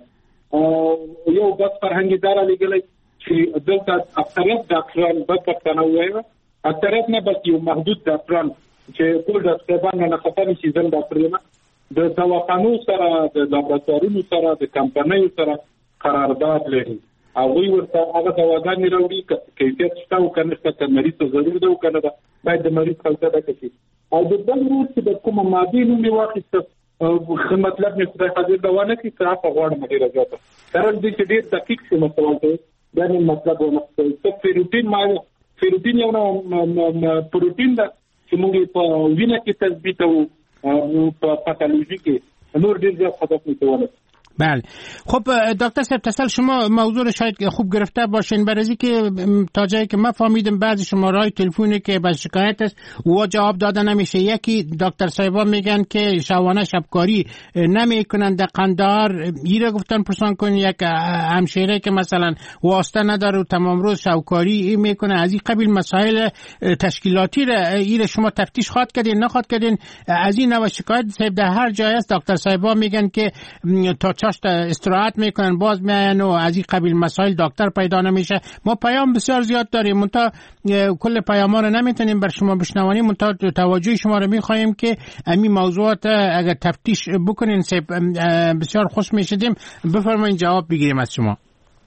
یو بد فرهنګي دار لګلې چې دلته اکثریت ډاکټران بدبختانه وایي اکثریت نه بس یو محدود ډاکټران چې ټول ډاکټران نه خپل شي ځل ډاکټرونه د دواخانو سره د لابراتوارونو سره د کمپنیو سره قرارداد لري او وی ورته هغه دواګانې راوړي کیفیت شته او کنه څه مریض ته ضروري ده او کنه دا باید د مریض خلک ته کوي او د بل روز چې د کومه ماده نوم واخیسته مطلب نه خدای حاضر دوانه کې صاحب غواړم ډیر راځه ترل دې چې ډیر دقیق څه مسله ده دا نه مطلب ونه څه فیروټین یو نو پروتین ده چې موږ په وینه کې تثبیت او په پاتولوژي کې نور ډیر ځای خطر میتونه. بله خب دکتر صاحب تصل شما موضوع رو شاید خوب گرفته باشین برای که تا جایی که ما فهمیدم بعضی شماره‌های تلفنی که باز شکایت است و جواب داده نمیشه. یکی دکتر صاحبا میگن که شبانه شبکاری نمیکنن در قندهار ایره گفتن پرسان کن. یک همشهره که مثلا واسطه نداره و تمام روز شبکاری میکنه از این قبیل مسائل تشکیلاتی را ایره شما تفتیش خواهد کردین نخواهد کردین از این نوع شکایت صاحب در هر جای است. دکتر صاحبا میگن که تا استراحت میکنن باز میاین و از این قبیل مسائل دکتر پیدا نمیشه. ما پیام بسیار زیاد داریم منتها کل پیاما رو نمیتونیم بر شما بشنوانیم. منتها توجه شما رو میخوایم که همین موضوعات اگر تفتیش بکنین بسیار خوش میشدیم. بفرمایید جواب بگیریم از شما.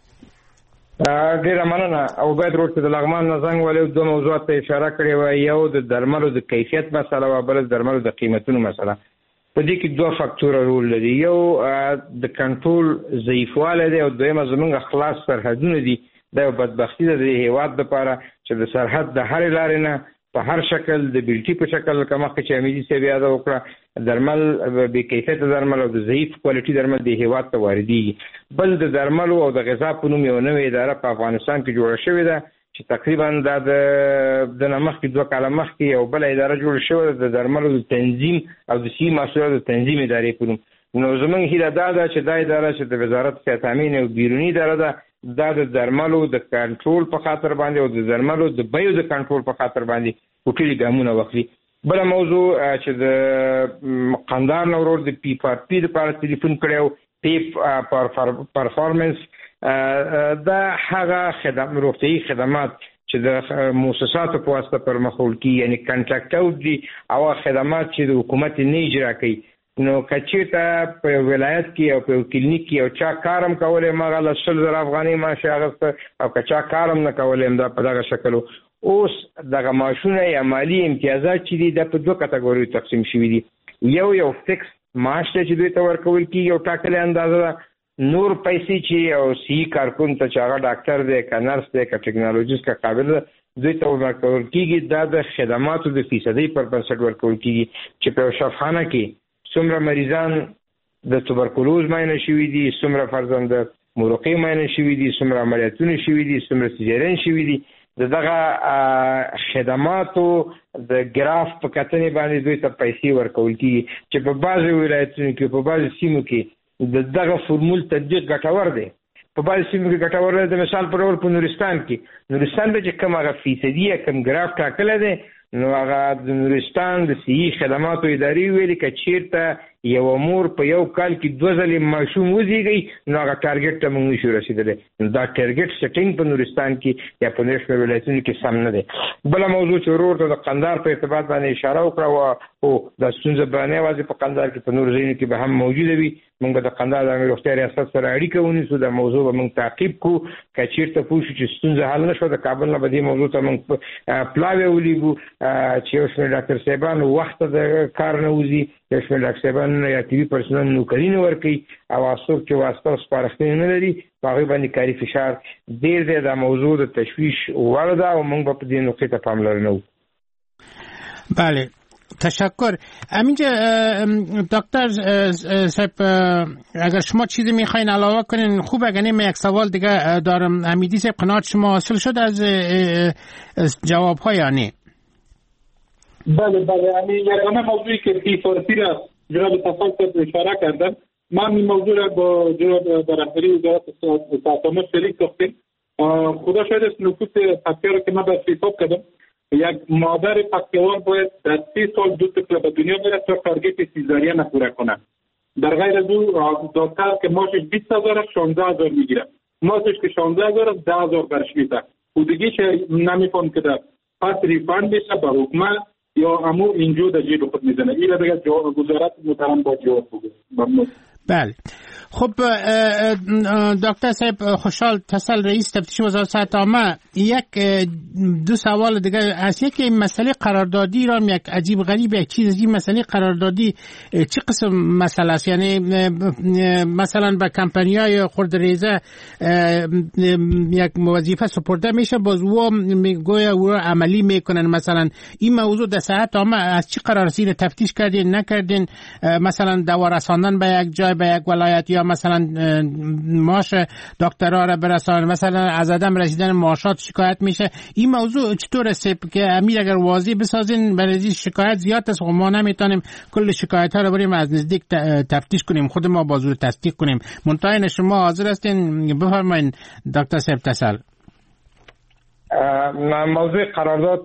ډیره مننه او باید ورته د لغمان نه زنګ ولې دوه موضوعات ته اشاره کړې و. یو د درملو د کیفیت مسله او بل د درملو د قیمتونو مسله. په دې کې دوه فاکتوره رول لري. یو د کنټرول ضعیفوالی دی او دویمه زموږ خلاص سرحدونه دي. دا یو بدبختي ده د هیواد لپاره چې د سرحد د هرې لارې نه په هر شکل د بیلټي په شکل کمه چې امیدي سی بیا دا وکړه درمل به کیفیت درمل او د ضعیف کوالټي درمل د هیواد ته واردېږي. بل د درمل او د غذا په نوم یو نوې اداره په افغانستان کې جوړه شوې ده چې تقریبا د نمخ کې 2 کاله مخکې یو بل اداره جوړه شوې د درملو د تنظیم او د صحي محصولاتو د تنظیم ادارې په نوم. نو زمونږ هیله دا ده چې دا اداره چې د وزارت صحت تامین او بیرونی اداره ده دا د درملو د کنټرول په خاطر باندې او د درملو د بیو د کنټرول په خاطر باندې ټولي ګامونه واخلي. بل موضوع چې د قندار نورور د پی فار پی لپاره ټلیفون کړو پی پرفارمنس دا هغه روغتیايي خدمات چې د مؤسساتو په واسطه پر مخول کی یعنی کنټراکټ او دي او خدمات چې د حکومت نه اجرا کوي. نو کچېته په ولایت کې او په کلینیک کې او چا کارم کولای مغه 100,000 افغاني معاش اغسته او کچا کارم نه کولای دا په دغه شکل. اوس دغه معاشونه یا مالی امتیازات چې دي د په 2 کټګوریو تقسیم شوي دي. یو فکس معاش چې دوی ته ورکول کیږي او ټاکلې اندازه ده. نور پیسې چې او سی کارکون ته چې هغه ډاکټر دی که نرس دی که ټیکنالوژیست که قابل ده دوی ته ورکول کیږي. دا د خدماتو د فیصدۍ پر بنسټ ورکول کیږي چې په شفاخانه کې څومره مریضان د توبرکلوز معاینه شوي دي، څومره فرضاً د مرقې معاینه شوي دي، څومره عملیاتونه شوي دي، څومره سیزارین شوي دي. دغه خدماتو د ګراف په کتنې باندې دوی ته پیسې ورکول کیږي چې په بعضو ولایتونو کې په بعضو سیمو کې دغه فرمول تطبیق ګټور دی. په بعضو سیمو کې ګټور دی. د مثال په ډول په نورستان کې چې کوم هغه فیصدي کوم ګراف ټاکلی دی نو هغه د نورستان د صحي خدماتو ادارې ویلي که چیرته یو مور په یو کال کې 2 ځلې ماشوم وزیږي نو هغه ټارګټ ته موږ نشو رسېدلی. دا ټارګټ سیټینګ په نورستان کې یا په نورو ولایتونو کې سم نه دی. بله موضوع چې ورور ته د قندار په ارتباط باندې اشاره وکړه او دا ستونزه به نه یوازې په قندار کې په نورو ځایونو کې به هم موجوده وي. موږ به د قندار د امیر روغتیا ریاست سره اړیکه ونیسو. دا موضوع به موږ تعقیب کړو. که چیرته پوه شو چې ستونزه حل نه شوه د کابل نه به دې موضوع ته موږ پلاوی ولیږو چې یو شمېر ډاکټر صاحبان وخت د کار نه وځي، یو شمېر ډاکټر صاحبان یا طبي پرسنل نوکري نه ورکوي او څوک چې واسطه او سپارښتنې نه لري په هغوی باندې کاري فشار ډېر دی. دا موضوع د تشویش وړ ده او موږ به په دې نقطې ته پاملرنه وکړو. بله تشکر. همینجا دکتر صاحب اگر شما چیزی میخواین علاوه کنین خوب. اگر نیم یک سوال دیگه دارم. حمیدی صاحب قناعت شما حاصل شد از جواب ها یا نه؟ بله یگانه موضوعی که پی را جناب تفضل اشاره کردن من این موضوع را با جناب رهبری وزارت صحت عامه شریک ساختیم. خدا شاید است نفوس پکتیا را که من به حساب کردم یک مادر پکتیوار باید در 30 سال 2 طفل به دنیا بیاره تا تارگت سیزارین پوره کنه. در غیر از او دکتر که ماشش 20,000 16,000 میگیره، ماشش که 16,000 10,000 برش میده و دیگه چه نمیفهم که در پس ریفاند بشه به حکومت یا امو اینجا در جیب خود میزنه. این دیگه وزارت محترم با جواب بده. بله خب دکتر صاحب خوشحال تسل رئیس تفتیش وزارت صحت عامه یک 2 سوال دیگه از یک مسئله قراردادی را یک عجیب غریب یک چیز از این مسئله قراردادی چه قسم مسئله است؟ یعنی مثلا به کمپانی‌های خردریزه یک وظیفه سپرده میشه باز او میگویا او را عملی میکنن. مثلا این موضوع در صحت عامه از چه قرار است؟ تفتیش کردین نکردین؟ مثلا دوا رساندن به یک جای به یک ولایت یا مثلا معاش دکترها را برسان، مثلا از عدم رسیدن معاشات شکایت میشه. این موضوع چطور است که امیر اگر واضح بسازین برای شکایت زیاد است و ما نمیتونیم کل شکایت ها رو بریم از نزدیک تفتیش کنیم خود ما بازور تصدیق کنیم. منتهای شما حاضر هستین بفرمایید دکتر صاحب تسل. موضوع قرارداد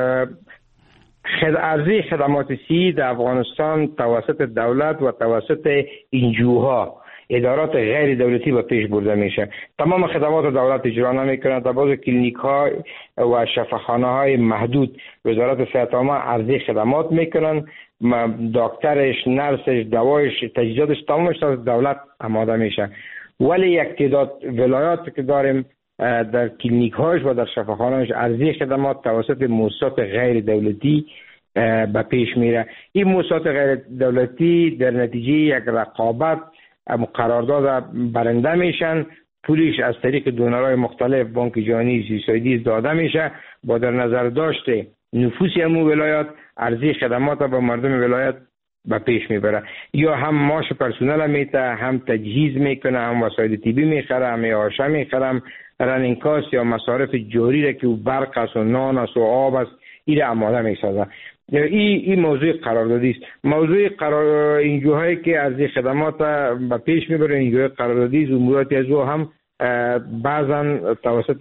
ارزی خدمات صحی در افغانستان توسط دولت و توسط انجوها ادارات غیر دولتی به پیش برده میشه. تمام خدمات دولت اجرا نمیکنند. در بعض کلینیک ها و شفاخانه های محدود وزارت صحت عامه ارزی خدمات میکنند. دکترش، نرسش، دوایش، تجهیزاتش تمامش از دولت آماده میشه. ولی یک تعداد ولایات که داریم در کلینیک هاش و در شفاخانه‌اش ارزی خدمات توسط مؤسسات غیر دولتی به پیش میره. این مؤسسات غیر دولتی در نتیجه یک رقابت قرارداد برنده میشن. پولش از طریق دونرهای مختلف بانک جهانی، CSID داده میشه با در نظر داشته نفوس همون ولایت عرضه خدمات به مردم ولایت به پیش میبره. یا هم معاش پرسنل میته، هم تجهیز میکنه، هم وسایل طبی میخره، هم آشه میخره، هم رنینگ کاست یا مصارف جاری را که برق است و نان است و آب است این آماده میسازه. این موضوع قراردادی است. موضوع اینجوهایی که از خدمات به پیش میبره، اینجوهای قراردادی اموراتی از او هم بعضا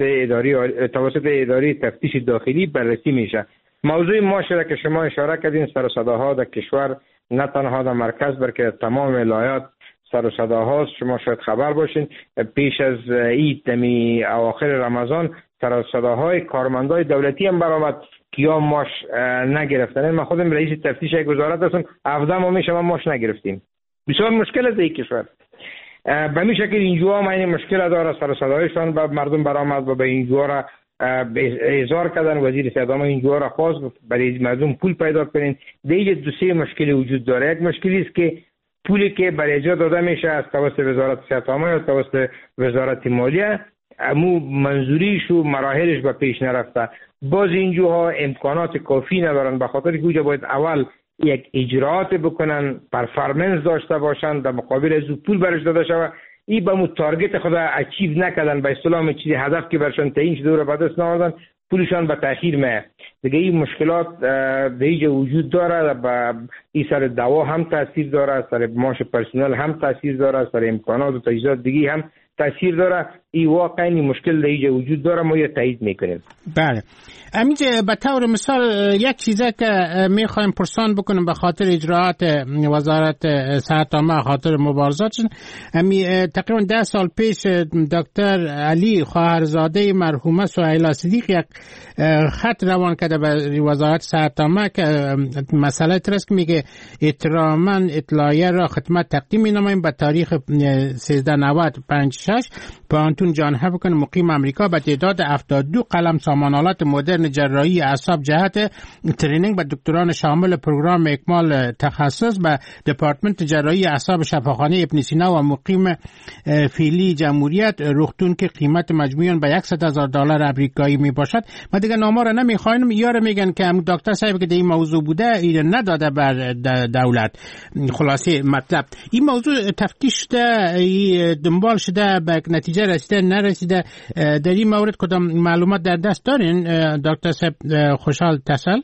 توسط اداره تفتیش داخلی بررسی میشه. موضوع معاشه که شما اشاره کردین، سر و صداها در کشور نه تنها در مرکز بلکه تمام ولایات سر و صداهاست. شما شاید خبر باشین پیش از عید اواخر رمضان سر و صداهای کارمندای دولتی هم برآمد که یا معاش نگرفتن. من خودم رئیس تفتیش یک وزارت هستم، 17 ماه میشه ما معاش نگرفتیم. بسیار مشکل است این کشور. به این شکل اینجوها ما این مشکل داره، سر و صدایشان به مردم برآمد و به اینجوها را اظهار کردن. وزیر صدام اینجوها را خواست برای مردم پول پیدا کنین. دیگه دو سه مشکل وجود داره. یک مشکلی است که پولی که برای اجرا داده میشه از توسط وزارت صحت عامه یا توسط وزارت مالیه امو منظوریش و مراحلش به پیش نرفته. باز اینجوها امکانات کافی ندارن، به خاطر که اونجا باید اول یک اجراعات بکنن، پرفارمنس داشته باشن، در مقابل از پول برش داده شود. این به مو تارگت خود اچیو نکردن، به اصطلاح چیزی هدف که برشان تعیین شده رو به دست نآوردن، پولشان به تاخیر میاد. دیگه این مشکلات دیگه وجود داره. به این سر دوا هم تاثیر داره، سر معاش پرسنل هم تاثیر داره، سر امکانات و تجهیزات دیگه هم تاثیر داره. این واقعا این مشکل دیگه وجود داره، ما یه تایید میکنیم. بله همینجا به طور مثال یک چیزه که میخوایم پرسان بکنیم به خاطر اجراعات وزارت صحت عامه، خاطر مبارزاتشون، تقریبا 10 سال پیش دکتر علی خواهرزاده مرحومه سهیلا صدیق یک خط روان کرده به وزارت صحت عامه که مسئله ترس که میگه احتراما اطلاعیه را خدمت تقدیم مینامیم به تاریخ 1390-56 پانتون جان هفکن مقیم امریکا به تعداد 72 قلم سامانالات مدرن جراحی اعصاب جهت ترینینگ به دکتران شامل پروگرام اکمال تخصص به دپارتمنت جراحی اعصاب شفاخانه ابن سینا و مقیم فیلی جمهوریت رختون که قیمت مجموعاً به $100,000 امریکایی می باشد. ما دیگه نامه را نمیخوایم. یار میگن که دکتر صاحب که در این موضوع بوده این نداده بر دولت. خلاصه مطلب این موضوع تفتیش شده، دنبال شده، به نتیجه رسیده نرسیده. در این مورد کدام معلومات در دست دارین دکتر صاحب خوشحال تسل؟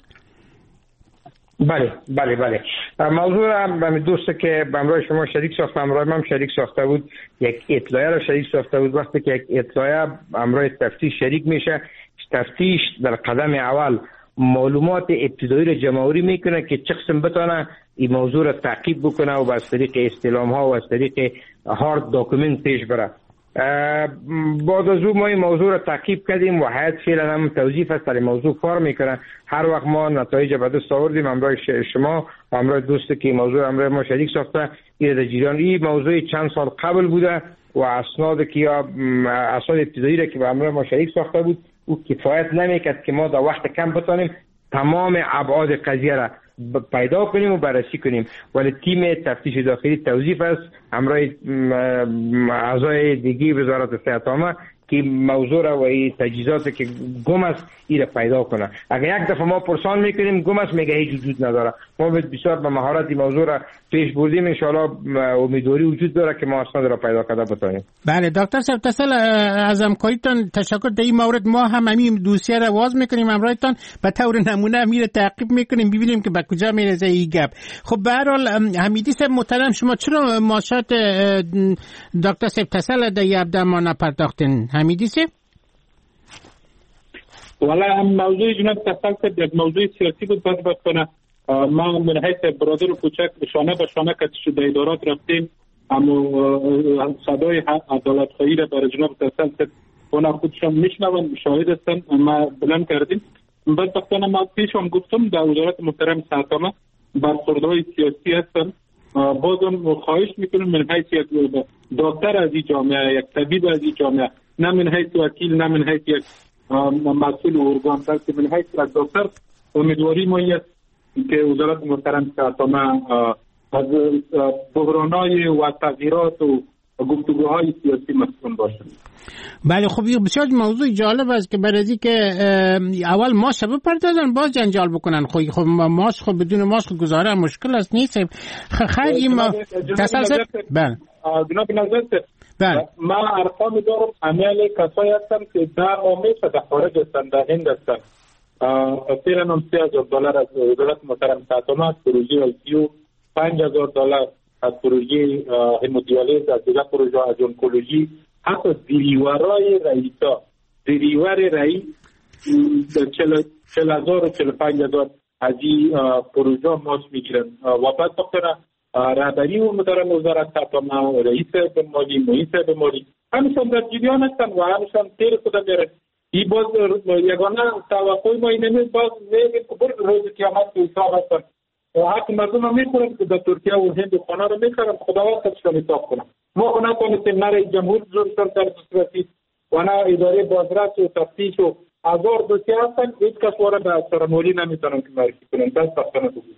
بله موضوع را دوسته که به همراه شما شریک ساخته، همراه من شریک ساخته بود، یک اطلاعیه را شریک ساخته بود. وقتی که یک اطلاعیه همراه تفتیش شریک میشه، تفتیش در قدم اول معلومات ابتدایی را جمع‌آوری میکنه که چه قسم بتونه این موضوع را تعقیب بکنه و از طریق استلام ها و از طریق هارد داکومنت پیش بره. بعد از او ما این موضوع را تعقیب کردیم و هیئت فعلا هم توظیف است در موضوع کار میکنه. هر وقت ما نتایج به دست آوردیم همراه شما و همراه دوستی که موضوع همراه ما شریک ساخته این در جریان. این موضوع چند سال قبل بوده و اسناد که یا اسناد ابتدایی را که به همراه ما شریک ساخته بود او کفایت نمیکرد که ما در وقت کم بتونیم تمام ابعاد قضیه را پیدا کنیم و بررسی کنیم. ولی تیم تفتیش داخلی توظیف است همراه اعضای دیگه وزارت صحت عامه که موضوع را و این تجهیزاتی که گم است این را پیدا کنه. اگر یک دفعه ما پرسان میکنیم گم است میگه هیچ وجود نداره. ما بسیار به مهارت این موضوع را پیش بردیم. ان شاء الله امیدواری وجود داره که ما اسناد را پیدا کرده بتونیم. بله دکتر صاحب تسل از همکاریتان تشکر. در این مورد ما هم همین دوسیه را واز میکنیم همراهتان به طور نمونه میره تعقیب میکنیم ببینیم که به کجا میرسه این گپ. خب به هر حال حمیدی صاحب محترم شما چرا ماشات دکتر صاحب تسل در یبدا ما نپرداختین حمیدی صاحب؟ والا موضوع جناب تسل یک موضوع سیاسی بود. باید کنه ما من حیث برادر و کوچک شانه به شانه که در ادارات رفتیم اما صدای عدالت خواهی را برای جناب تسل اونا خودشان میشنون شاهد هستن ما بلند کردیم. بدبختانه ما پیش هم گفتم در وزارت محترم صحت عامه برخوردهای سیاسی هستن. بازم خواهش میکنم من حیث یک دکتر از این جامعه، یک طبیب از این جامعه، نه من حیث وکیل، نه من حیث یک مسئول ارگان، بلکه من حیث یک دکتر امیدواری ما است که وزارت محترم صحت عامه از بحرانای و تغییرات و گفتگوهای سیاسی مسئول باشند. بله خب یه بسیار موضوع جالب است که برای از که اول ماش بپردازن باز جنجال بکنن. خب ماش خب بدون ماش گزاره مشکل است نیست. خیر این تسلسل بله جناب نظرت ما ارقام دارم عمل کسایی هستم که در آمیشه در خارج هستند در هند هستند. فعلا هم $3,000 از دولت محترم ساتونا از پروژه ICU، $5,000 از پروژه همودیالیز، از دیگر پروژه از اونکولوژی، حتی زیریورای رئیسا زیریور رئیس 40,000 و 45,000 از این پروژه ماش میگیرن و بعد بکنه رهبری و مدرم وزارت ساتونا رئیس بمالی محیط بمالی همیشان در جریان هستن و همیشان تیر خدا میرن. این باز یگانه توقعی ما اینه باز میگه که برد روز قیامت که حساب هستن و حق مردم هم میخورن که در ترکیه و هند خانه رو میخورن خداوند خودشان حساب کنن. ما نتونستیم نره جمهور جورشان در دسترسی و نه اداره بازرس و تفتیش و هزار دوسیه هستن هیچ کس وارد به سرمولی نمیتونن که معرفی کنن. دست بختانه بگوید.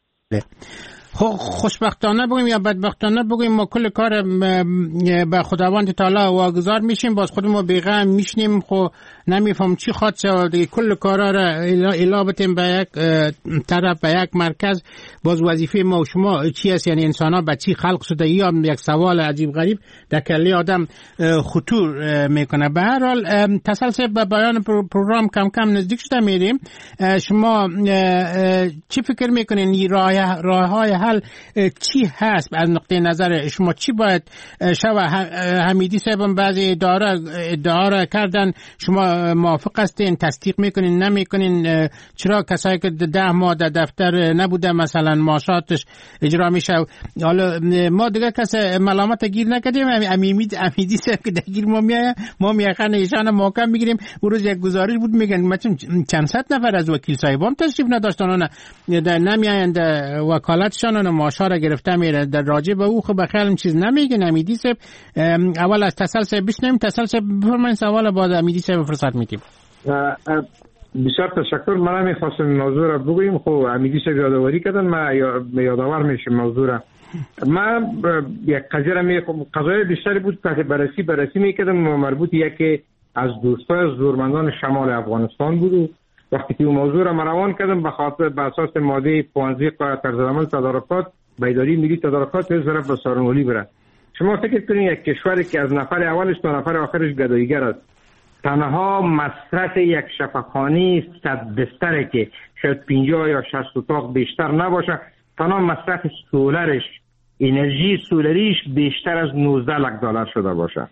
خوشبختانه بگیم یا بدبختانه بگیم ما کل کار به خداوند تعالی واگذار میشیم، باز خودمون بیغم میشنیم خو نمیفهم چی خواد شد دیگه. کل کارا را الا بتیم به یک طرف به یک مرکز. باز وظیفه ما و شما چی است؟ یعنی انسان ها به چی خلق شده؟ یا یک سوال عجیب غریب در کله آدم خطور میکنه. به هر حال تسلسل به بیان پروگرام کم کم نزدیک شده میریم. شما چی فکر میکنین راه های حل چی هست از نقطه نظر شما؟ چی باید شود؟ حمیدی صاحب بعضی ادعا را کردن، شما موافق هستین؟ تصدیق میکنین نمیکنین؟ چرا کسایی که 10 ماه در دفتر نبوده مثلا معاشاتش اجرا میشه؟ حالا ما دیگه کس ملامت گیر نکردیم. حمیدی صاحب که درگیر ما میخوان ایشان محکم میگیریم. اون روز یک گزارش بود میگن مثلا چند صد نفر از وکیل صاحبان تشریف نداشتن نمیایند وکالتشان و معاشا را گرفته میره. در راجع به او خب خیلی چیز نمیگن. حمیدی صاحب اول از تسلسل بشنیم. تسلسل بفرمایید سوال بعد حمیدی صاحب فرصت میدیم. بسیار تشکر. من میخواستم موضوع را بگویم. خب حمیدی صاحب یادآوری کردن، من یادآور میشم موضوع را. من یک قضیه را قضایای بیشتری بود که بررسی میکردم مربوط یکی از دوستای زورمندان شمال افغانستان بود. وقتی که اون موضوع را روان کردم به خاطر به اساس ماده 15 قانون طرزالعمل تدارکات بیداری ملی تدارکات طرف به سارنولی بره. شما فکر کنید یک کشوری که از نفر اولش تا نفر آخرش گداییگر است، تنها مصرف یک شفاخانه 100 بستره که شاید 50 یا 60 اتاق بیشتر نباشه، تنها مصرف سولرش انرژی سولریش بیشتر از $19 شده باشه.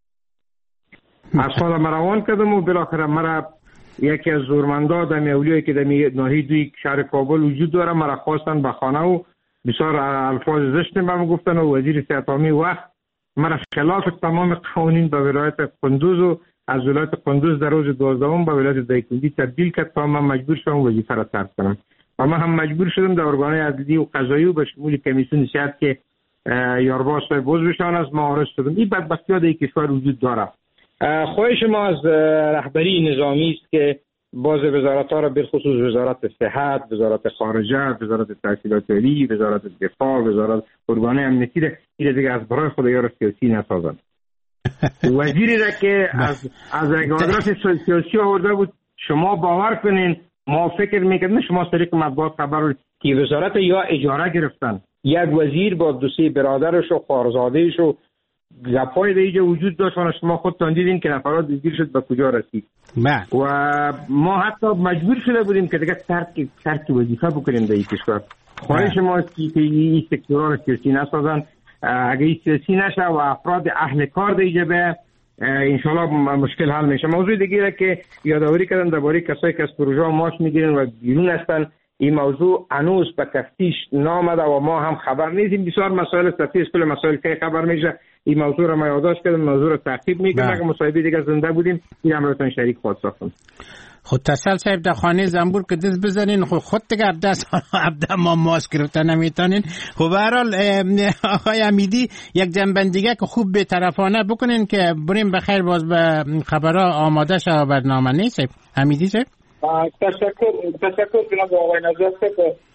از خود روان کردم و بالاخره مرا یکی از زورمندا در اولیایی که در ناحیه دوی شهر کابل وجود داره مرا خواستن به خانه و بسیار الفاظ زشتی بهم گفتن و وزیر صحت عامه وقت مرا خلاف تمام قوانین به ولایت قندوز و از ولایت قندوز در روز 12 به ولایت دایکنډي تبدیل کرد تا من مجبور شدم وظیفه را ترک کنم و من هم مجبور شدم در ارگانهای عدلی و قضایی و به شمول کمیسیون صحت که یارباز صاحب عضوشان از معارض شدم. این بدبختی‌ها در کشور وجود داره. خواهش ما از رهبری نظامی است که باز وزارت‌ها را بالخصوص وزارت صحت، وزارت خارجه، وزارت تحصیلات عالی، وزارت دفاع، وزارت ارگانهای امنیتی را دیگه از برای خدایار سیاسی نسازند. وزیری را که از یک آدرس سیاسی آورده بود، شما باور کنین ما فکر میکردیم شما طریق مطبوعات خبر که وزارت یا اجاره گرفتن، یک وزیر با دو سه برادرش و خواهرزاده‌اش و گپای دیگه وجود داشت و شما خودتان دیدین که نفرات دیگه شد به کجا رسید. و ما حتی مجبور شده بودیم که دیگه ترک وظیفه بکنیم در این کشور. خواهش ما که این سکتورها رو سیاسی نسازن. اگه این سیاسی نشه و افراد اهل کار دیگه به انشالله مشکل حل میشه. موضوع دیگه که یادآوری کردن درباره کسایی که از پروژه ماش میگیرن و بیرون هستن، این موضوع هنوز به تفتیش نامده و ما هم خبر نیستیم. بسیار مسائل تفتیش کل مسائل که خبر میشه. این موضوع را ما یادداشت کردم، موضوع را تعقیب میکنم. اگه مصاحبه دیگه زنده بودیم این امرتون شریک خود ساختم. خود تسل صاحب در خانه زنبور که دست بزنین خود دیگه عبده ما ماسک گرفتن نمیتونین. خب به هر حال آقای حمیدی یک جنبندیگه که خوب به طرفانه بکنین که بریم بخیر باز به خبرها آماده شد برنامه نیست. حمیدی صاحب تشکر جناب آقای نجات صاحب.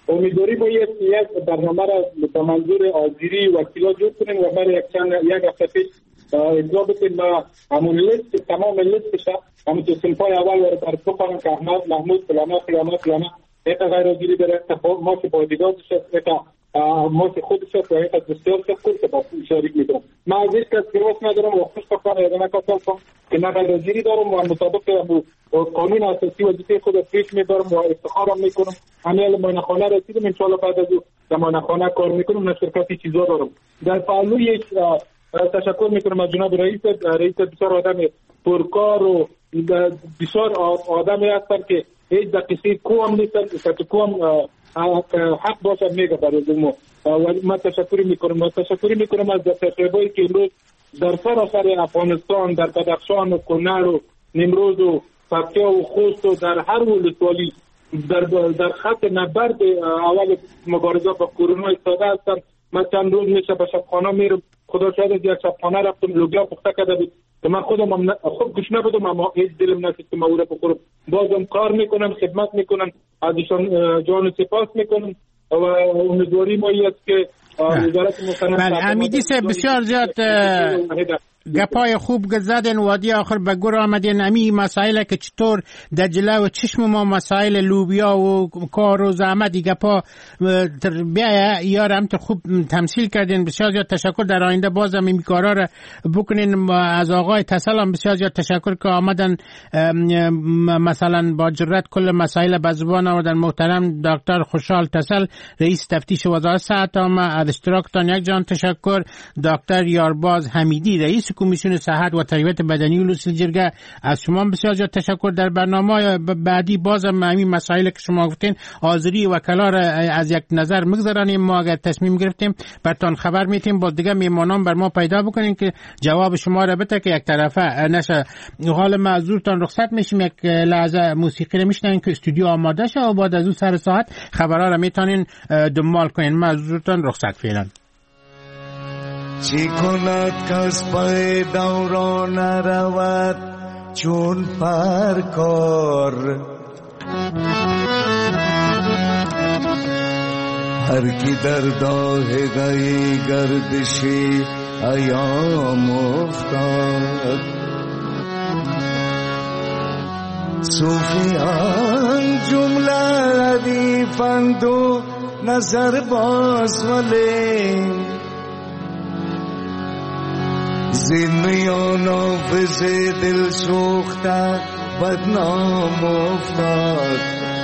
امیدواری با یک برنامه را به منظور حاضری وکیلا جور کنیم و برای یک هفته پیش اطلاع بدیم و همون لیست تمام لیستش همون تو صنفای اول رو تعریف کنم که احمد محمود فلانه یک غیر حاضری داره ما که بادیگاردش است، یک ما که خودش است و یک بسیار شکر که با شریک میکنم. من از هیچ کس گروس ندارم و خوش بکنم یا نکسل کنم که نه غیر حاضری دارم و مطابق قانون اساسی وظیفه خود پیش میبرم و افتخارم میکنم. همه ماینخانه رسیدم، انشاءالله بعد از او در ماینخانه کار میکنم، نه شرکتی چیزا دارم. در پهلوی تشکر میکنم از جناب رئیس بسیار آدم پرکار و بسیار آدمی هستن که هیچ دقیقی کوم نیستن که کوم حق باشه میگه برای ما و من تشکر میکنم از تشریبایی که امروز در سراسر افغانستان، در بدخشان و کنر و نیمروز و پکتیا و خوست و در هر ولسوالی در خط نبرد اول مبارزه با کرونا ایستاده هستن. من چند روز میشه به شبخانه میرم، خدا شاید از یک شبخانه رفتم لوبیا پخته کرده بود که من خودم خوب گوش نبودم اما هیچ دلم نشد که من او را بخورم. بازم کار میکنم، خدمت میکنم، از ایشان جان سپاس میکنم و امیدواری ما است که وزارت مستند امیدی سے بسیار زیاد گپای خوب زدن وادی آخر به گور آمدین. امی مسائل که چطور در جلو چشم ما مسائل لوبیا و کار و زحمت گپا بیا یارم تو خوب تمثیل کردین. بسیار زیاد تشکر. در آینده بازم این کارا رو بکنین. از آقای تسل هم بسیار زیاد تشکر که آمدن مثلا با جرأت کل مسائل به زبان آوردن. محترم دکتر خوشحال تسل رئیس تفتیش وزارت صحت عامه، از اشتراکتان یک جان تشکر. دکتر یارباز حمیدی رئیس کمیسیون صحت و تربیت بدنی ولوس جرگه، از شما بسیار زیاد تشکر. در برنامه بعدی بازم همین مسائل که شما گفتین حاضری وکلا را از یک نظر میگذرانیم. ما اگر تصمیم گرفتیم براتون خبر میتیم، باز دیگه میمانان بر ما پیدا بکنین که جواب شما را بده که یک طرفه نشه. حال معذورتان رخصت میشیم، یک لحظه موسیقی رو میشنویم که استودیو آماده شه و بعد از اون سر ساعت خبرها را میتونین دنبال کنین. معذورتان رخصت فعلا. چی کند کس پای دوران رود چون پرکار، هر کی در داهگه گردشی ایام افتاد. صوفیان جمله ردیفند و نظر باز ولی زمیان آفز دل سوخته بدنام افتاد.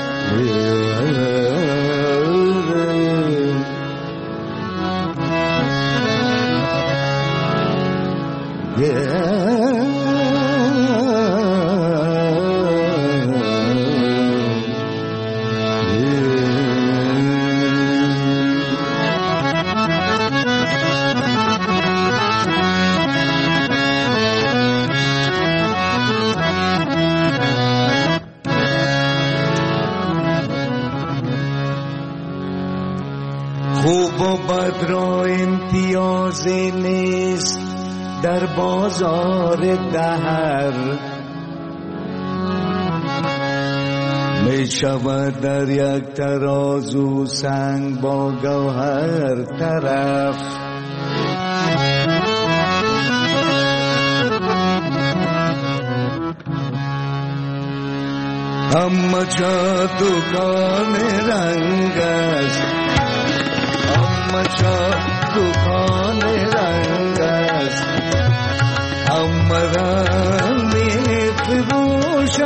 خوب و بد را امتیازی نیست در بازار دهر، می شود در یک ترازو سنگ با گوهر طرف. اما جا دکان رنگ است، اما جا دکان رنگ است، اما رنگ فروشد.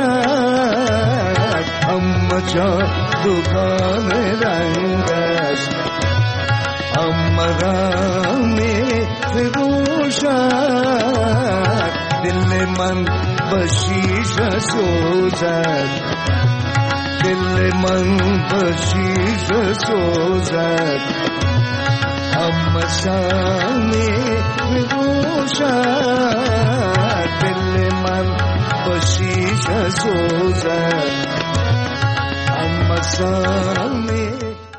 اما جا دکان رنگ است، اما رنگ فروشد. دل من بشیشه سوزد، دل من بشیشه سوزد. اما سامی میگوشد، دل من بشیشه سوزد. اما سامی